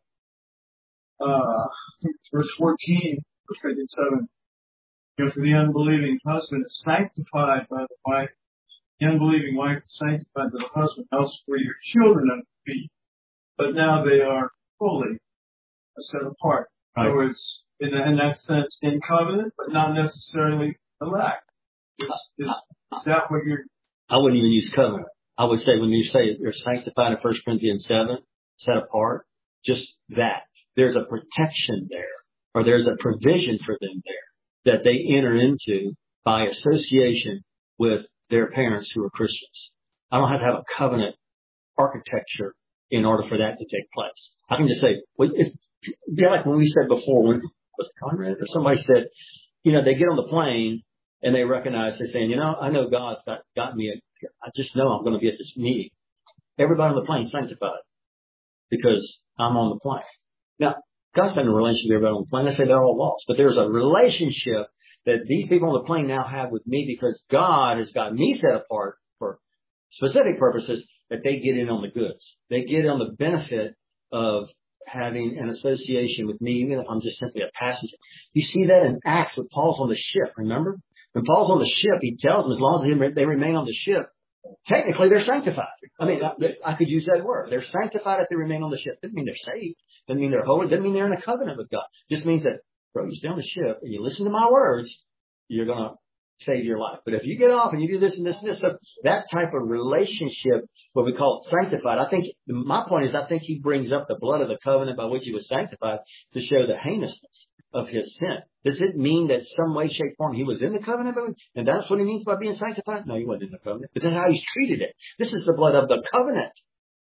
uh, verse fourteen, First Corinthians seven. You know, for the unbelieving husband is sanctified by the wife. The unbelieving wife is sanctified by the husband. Else were your children unto me. But now they are fully set apart. In other words, in, in that sense, in covenant, but not necessarily elect. Is, is, is that what you're... I wouldn't even use covenant. I would say when you say you're sanctified in First Corinthians seven, set apart, just that. There's a protection there, or there's a provision for them there that they enter into by association with their parents who are Christians. I don't have to have a covenant architecture in order for that to take place. I can just say, well, if, yeah, like when we said before, when was it Conrad or somebody said, you know, they get on the plane and they recognize, they're saying, you know, I know God's got, got me, a, I just know I'm going to be at this meeting. Everybody on the plane is sanctified because I'm on the plane. Now, God's not in a relationship with everybody on the plane. I say they're all lost. But there's a relationship that these people on the plane now have with me because God has got me set apart for specific purposes that they get in on the goods. They get on the benefit of having an association with me, even if I'm just simply a passenger. You see that in Acts when Paul's on the ship, remember? When Paul's on the ship, he tells them as long as they remain on the ship, technically they're sanctified. I mean, I, I could use that word. They're sanctified if they remain on the ship. Doesn't mean they're saved. Doesn't mean they're holy. Doesn't mean they're in a covenant with God. Just means that, bro, you stay on the ship and you listen to my words, you're going to save your life. But if you get off and you do this and this and this, so that type of relationship, what we call it sanctified, I think, my point is, I think he brings up the blood of the covenant by which he was sanctified to show the heinousness of his sin. Does it mean that some way, shape, form he was in the covenant? And that's what he means by being sanctified? No, he wasn't in the covenant. But that's how he's treated it. This is the blood of the covenant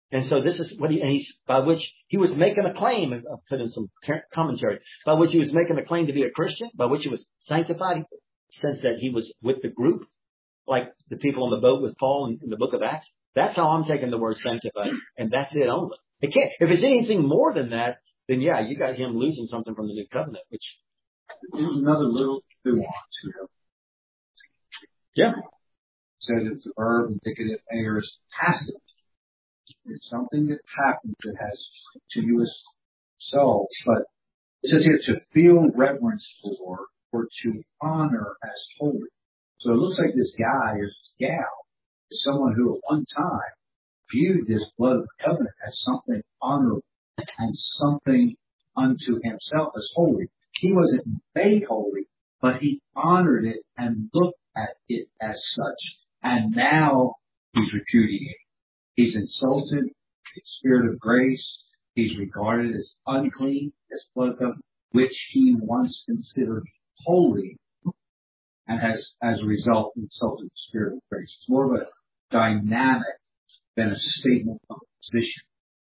And so this is what he, and he's, by which he was making a claim, and I'll put in some commentary, by which he was making a claim to be a Christian, by which he was sanctified, since that he was with the group, like the people on the boat with Paul in, in the book of Acts. That's how I'm taking the word sanctified, and that's it only. It can't, if it's anything more than that, then yeah, you got him losing something from the new covenant, which. There's another little nuance here. Yeah. It says it's a verb, indicative, aorist, passive. It's something that happens that has continuous selves, but it says here to feel reverence for or to honor as holy. So it looks like this guy or this gal is someone who at one time viewed this blood of the covenant as something honorable and something unto himself as holy. He wasn't made holy, but he honored it and looked at it as such. And now he's repudiating. He's insulted the spirit of grace. He's regarded as unclean, as blood of covenant, which he once considered holy, and has, as a result, insulted the spirit of grace. It's more of a dynamic than a statement of position.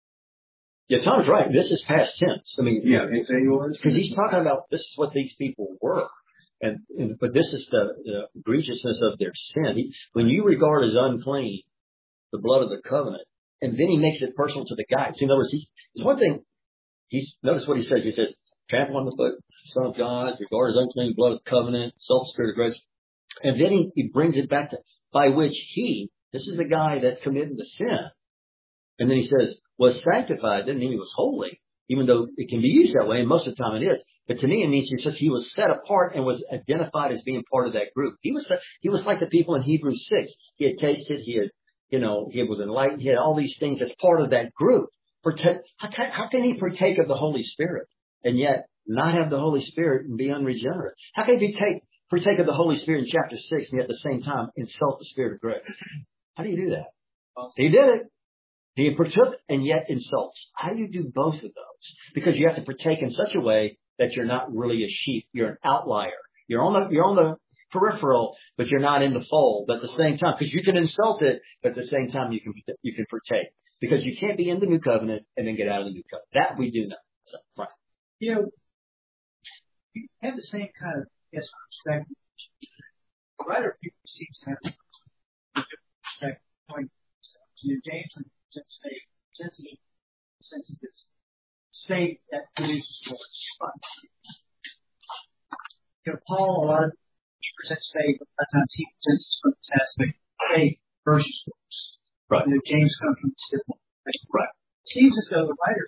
Yeah, Tom's right. This is past tense. I mean, yeah, it's yours because he's talking about this is what these people were, and, and but this is the, the egregiousness of their sin. He, when you regard as unclean the blood of the covenant, and then he makes it personal to the guy. So in other words, he, it's one thing. He's notice what he says. He says, "Trample on the foot, Son of God, regard as unclean blood of the covenant, salt the spirit of grace," and then he, he brings it back to by which he. This is the guy that's committing the sin. And then he says, was sanctified. Doesn't mean he was holy, even though it can be used that way, and most of the time it is. But to me, it means he says he was set apart and was identified as being part of that group. He was he was like the people in Hebrews six. He had tasted, he had, you know, he was enlightened, he had all these things as part of that group. How can, how can he partake of the Holy Spirit and yet not have the Holy Spirit and be unregenerate? How can he take, partake of the Holy Spirit in chapter six and yet at the same time insult the Spirit of grace? How do you do that? He did it. He partook and yet insults. How do you do both of those? Because you have to partake in such a way that you're not really a sheep. You're an outlier. You're on the, you're on the peripheral, but you're not in the fold at the same time. Because you can insult it, but at the same time you can, you can partake. Because you can't be in the new covenant and then get out of the new covenant. That we do know. So, right. You know, you have the same kind of, yes, perspective. The writer people seems to have a different perspective. You know, James presents faith, presents a sense of this faith that produces works. You know, Paul, a lot of he presents faith, but a lot of times he presents this from this aspect of faith versus works. Right. You know, James comes from this different perspective. Right. It seems as though the writer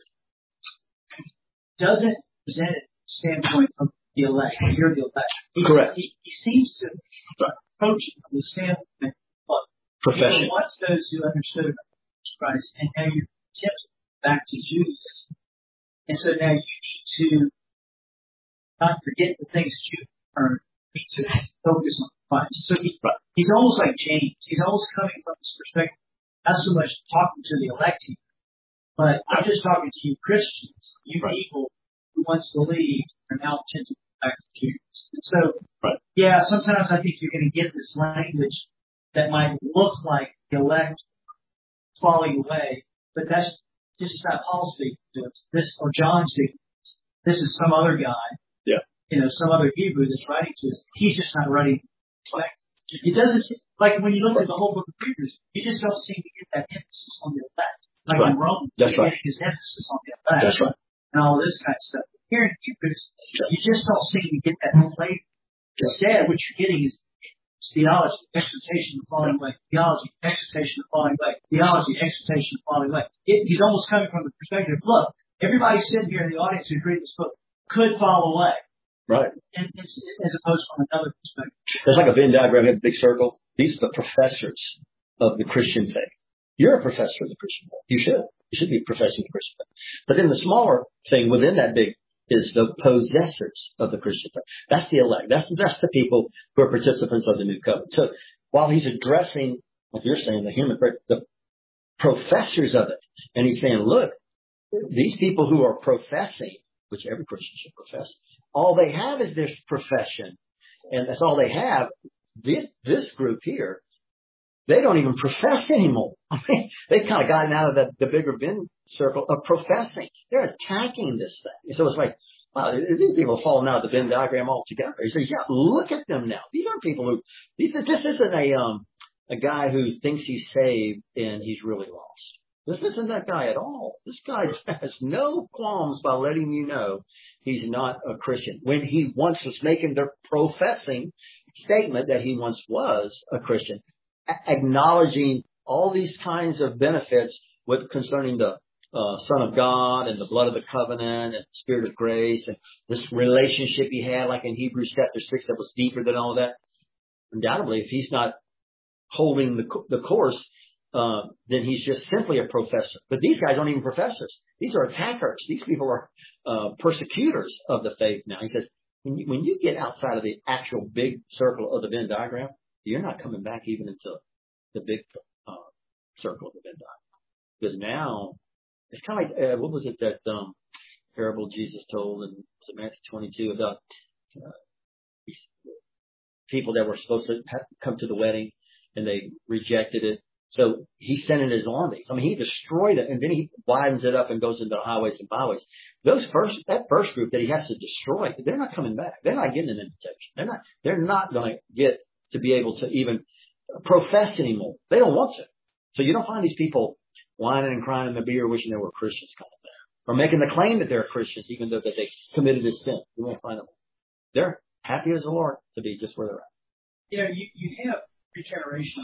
doesn't present it from the standpoint of the elect. You're the elect. He, Correct. He, he seems to right. approach it from the standpoint of profession. Once those who understood about Christ, and now you're tempted back to Judaism. And so now you need to not forget the things that you've earned. You need to focus on Christ. So he, right. he's almost like James. He's almost coming from this perspective, not so much talking to the elect here, but I'm just talking to you Christians, you right. people who once believed are now tempted back to Judaism. And so, right. yeah, sometimes I think you're going to get this language that might look like the elect falling away, but that's this is not Paul speaking to us. This or John speaking to us. This is some other guy. Yeah. You know, some other Hebrew that's writing to us. He's just not writing. It doesn't like when you look at the whole book of Hebrews, you just don't seem to get that emphasis on the elect. Like right. in Rome, that's right. his emphasis on the elect. That's right. And all this kind of stuff. Here in Hebrews, you just don't seem to get that flavor. Instead, what you're getting is theology, exhortation of falling away. Theology, exhortation of falling away. Theology, exhortation of falling away. It, he's almost coming from the perspective, look, everybody sitting here in the audience who's reading this book could fall away. Right. And it's, as opposed from another perspective. It's like a Venn diagram, a big circle. These are the professors of the Christian faith. You're a professor of the Christian faith. You should. You should be professing the Christian faith. But then the smaller thing within that big is the possessors of the Christian faith. That's the elect. That's, that's the people who are participants of the new covenant. So while he's addressing, like you're saying, the human, the professors of it, and he's saying, look, these people who are professing, which every Christian should profess, all they have is this profession. And that's all they have. This, this group here, they don't even profess anymore. I mean, they've kind of gotten out of the, the bigger Venn circle of professing. They're attacking this thing. So it's like, wow, these people are falling out of the Venn diagram altogether. He says, yeah, look at them now. These aren't people who, these, this isn't a, um, a guy who thinks he's saved and he's really lost. This isn't that guy at all. This guy has no qualms by letting you know he's not a Christian. When he once was making the professing statement that he once was a Christian, a- acknowledging all these kinds of benefits with concerning the uh, Son of God and the blood of the covenant and the Spirit of grace and this relationship he had, like in Hebrews chapter six, that was deeper than all that. Undoubtedly, if he's not holding the, the course, Uh, then he's just simply a professor. But these guys aren't even professors. These are attackers. These people are uh, persecutors of the faith now. He says, when you, when you get outside of the actual big circle of the Venn diagram, you're not coming back even into the big uh, circle of the Venn diagram. Because now, it's kind of like, uh, what was it that um, parable Jesus told in was it Matthew twenty-two about uh, people that were supposed to have, come to the wedding and they rejected it. So he sent in his armies. I mean, he destroyed it, and then he widens it up and goes into the highways and byways. Those first, that first group that he has to destroy, they're not coming back. They're not getting an invitation. They're not, they're not going to get to be able to even profess anymore. They don't want to. So you don't find these people whining and crying in the beer wishing they were Christians kind of thing, or making the claim that they're Christians even though that they committed a sin. You won't find them. They're happy as the Lord to be just where they're at. You know, you, you have regeneration.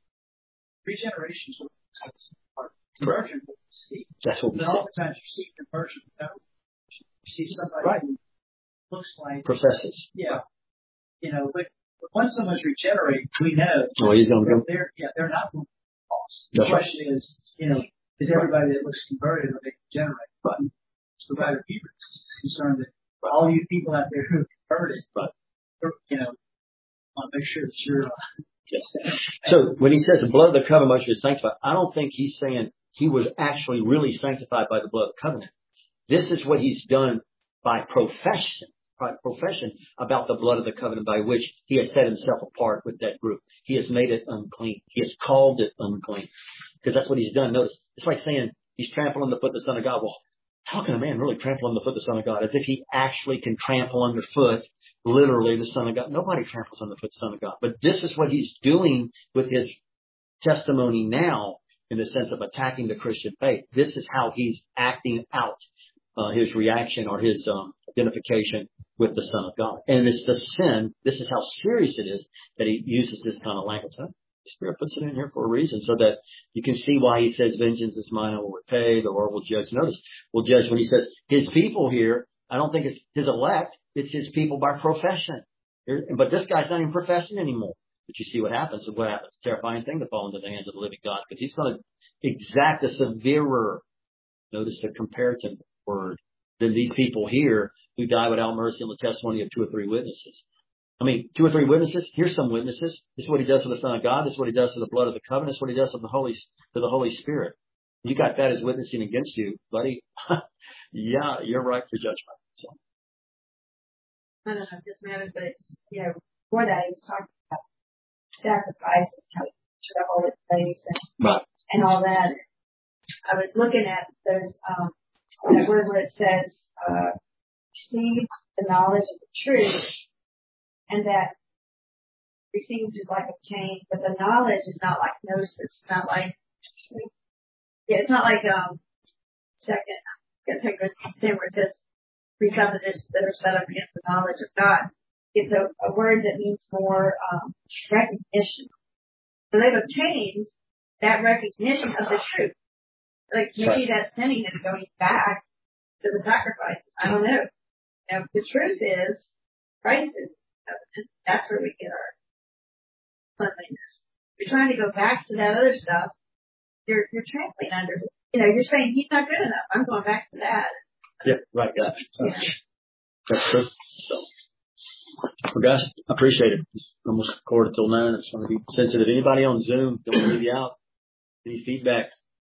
Regeneration is what sets apart. Conversion is what you see. That's what we but see. oftentimes you see conversion without regeneration. You see somebody Right. who looks like Professes. Yeah. You know, but, but once someone's regenerated, we know Oh, he's going to go. they're yeah, they're not going to be lost. The That's question right. is, you know, is everybody that looks converted are they regenerate? But the writer of Hebrews is concerned that for all you people out there who are converted, but you know, want to make sure that you're uh, Yes. So when he says the blood of the covenant must be sanctified, I don't think he's saying he was actually really sanctified by the blood of the covenant. This is what he's done by profession, by profession about the blood of the covenant by which he has set himself apart with that group. He has made it unclean. He has called it unclean because that's what he's done. Notice, it's like saying he's trampling the foot of the Son of God. Well, how can a man really trample underfoot the Son of God? As if he actually can trample underfoot literally the Son of God. Nobody tramples underfoot the Son of God. But this is what he's doing with his testimony now in the sense of attacking the Christian faith. This is how he's acting out uh, his reaction or his um, identification with the Son of God. And it's the sin. This is how serious it is that he uses this kind of language. Huh? The Spirit puts it in here for a reason so that you can see why he says, vengeance is mine, I will repay. The Lord will judge. Notice, will judge when he says his people here. I don't think it's his elect. It's his people by profession. But this guy's not even professing anymore. But you see what happens. And what happens? Terrifying thing to fall into the hands of the living God, because he's going to exact a severer, notice the comparative word, than these people here who die without mercy on the testimony of two or three witnesses. I mean, two or three witnesses. Here's some witnesses. This is what he does for the Son of God. This is what he does for the blood of the covenant. This is what he does for the Holy, for the Holy Spirit. You got that as witnessing against you, buddy. Yeah, you're right for judgment. So. I don't know if this matters, but it's, you know, before that he was talking about sacrifices, how to the holy place and, right. and all that. I was looking at those, um, that word where it says, uh, receive the knowledge of the truth, and that received is like obtained, but the knowledge is not like gnosis. It's not like, yeah, it's not like, um, second, I guess I go where it says, presuppositions that are set up against the knowledge of God. It's a, a word that means more um, recognition. So they've obtained that recognition of the truth. Like maybe right. That's sending them going back to the sacrifices. I don't know. Now, the truth is, Christ is covenant. That's where we get our cleanliness. If you're trying to go back to that other stuff, you're you're trampling under. You know, you're saying he's not good enough. I'm going back to that. Yeah, right, yeah. Yeah. That's true. So, well, guys, I appreciate it. It's almost quarter till nine. I just want to be sensitive. Anybody on Zoom, don't want to leave you out. Any feedback?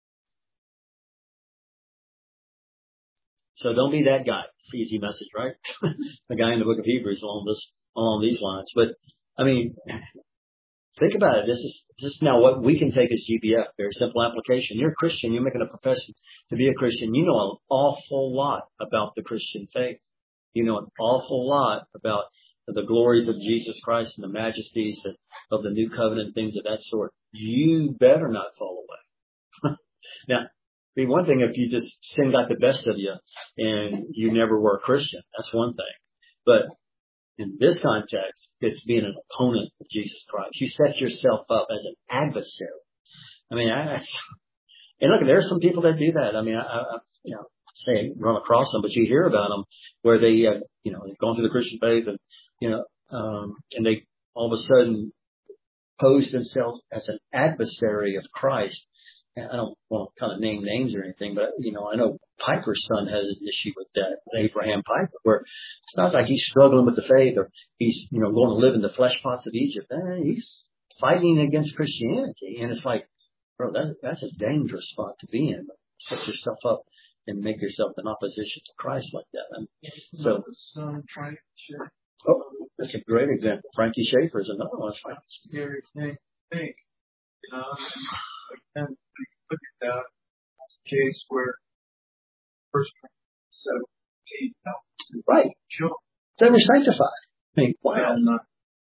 So don't be that guy. It's an easy message, right? The guy in the book of Hebrews along this, along these lines. But, I mean, think about it. This is this is now what we can take as G B F. Very simple application. You're a Christian. You're making a profession to be a Christian. You know an awful lot about the Christian faith. You know an awful lot about the glories of Jesus Christ and the majesties of the new covenant, things of that sort. You better not fall away. Now, it'd be one thing if you just sin got the best of you and you never were a Christian. That's one thing. But in this context, it's being an opponent of Jesus Christ. You set yourself up as an adversary. I mean, I, and look, there are some people that do that. I mean, I, I you know, say run across them, but you hear about them where they, uh, you know, they've gone through the Christian faith and, you know, um, and they all of a sudden pose themselves as an adversary of Christ. And I don't want to kind of name names or anything, but, you know, I know Piper's son has an issue with that, Abraham Piper, where it's not like he's struggling with the faith or he's, you know, going to live in the flesh pots of Egypt. Eh, he's fighting against Christianity. And it's like, bro, that, that's a dangerous spot to be in. Set yourself up and make yourself in opposition to Christ like that. And so, Son, Frank Schaeffer. Oh, that's a great example. Frankie Schaeffer is another one. Scary thing. Think, you know, again, we look at that as a case where First Corinthians seventeen, no, right, sure, they were sanctified. I mean, wow. And, uh,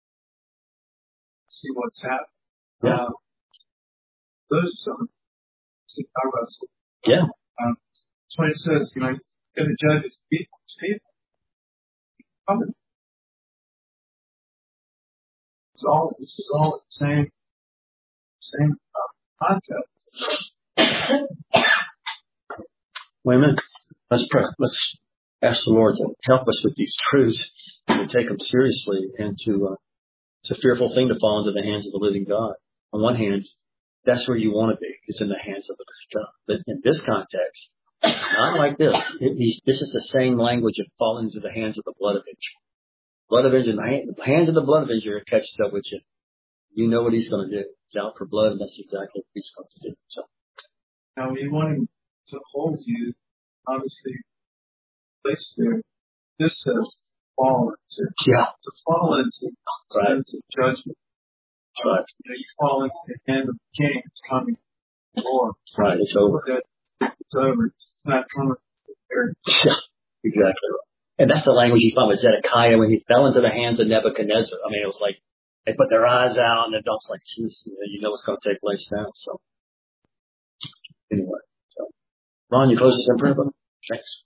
see what's happening. Yeah. Um, those are some of the I wrestle. Yeah. Um, that's why it says, you know, you're going to judge his people. His people. Coming. It's all, this is all the same, same uh, concept. Wait a minute. Let's pray. Let's ask the Lord to help us with these truths and to take them seriously. And to, uh, it's a fearful thing to fall into the hands of the living God. On one hand, that's where you want to be. It's in the hands of the living God. But in this context, not like this. It, this is the same language of falling into the hands of the blood avenger. Blood avenger, the hands of the blood avenger catches up with you. You know what he's going to do. He's out for blood, and that's exactly what he's going to do. So, now, we want him to hold you, obviously, place there. This says fall into, yeah, to fall into, right. into judgment. Right. You know, you fall into the hand of the king. It's coming. Lord. Right. It's over. It's over. It's not coming. Yeah, exactly right. And that's the language you found with Zedekiah when he fell into the hands of Nebuchadnezzar. I mean, it was like they put their eyes out and the adults like, geez, you know what's going to take place now. So anyway, so Ron, you close this in prayer, brother? Thanks.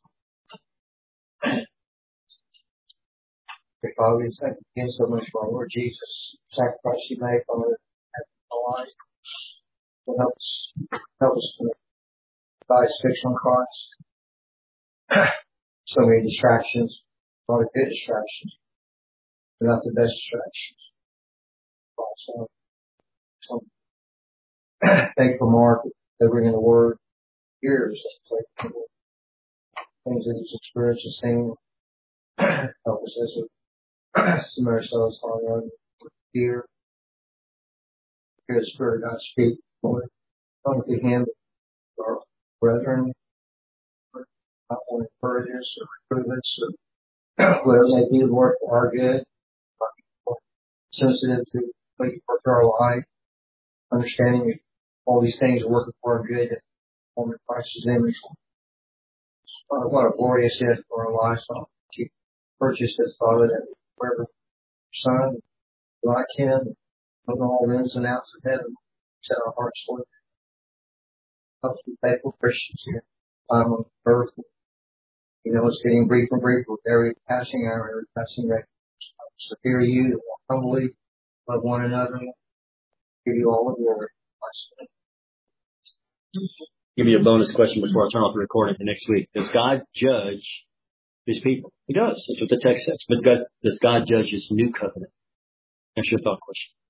Father, we thank you again so much for our Lord Jesus, sacrifice you made for our life. To help us, help us to buy fix on Christ. So many distractions, a lot of good distractions, but not the best distractions. Also, so, thank you for Mark delivering the word. Years of things that he's experienced and seen. Help us as we submit ourselves on our own fear. Hear the Spirit of God speak, Lord. Come to Him, our brethren. Not only encourage us or reprove us or whatever they do work for our good. Sensitive to what you work for our life. Understanding all these things are working for our good and forming Christ's image. Uh, what a glorious gift for our lives. You purchased us, Father, that wherever Son, like Him, know all the ins and outs of heaven, set our hearts for it. Help us be faithful Christians here. I'm on earth. You know, it's getting briefer and briefer with every passing hour, every passing day. So fear you, to walk humbly, love one another, give you all the glory. Give me a bonus question before I turn off the recording for next week. Does God judge His people? He does. That's what the text says. But God, does God judge His new covenant? That's your thought question.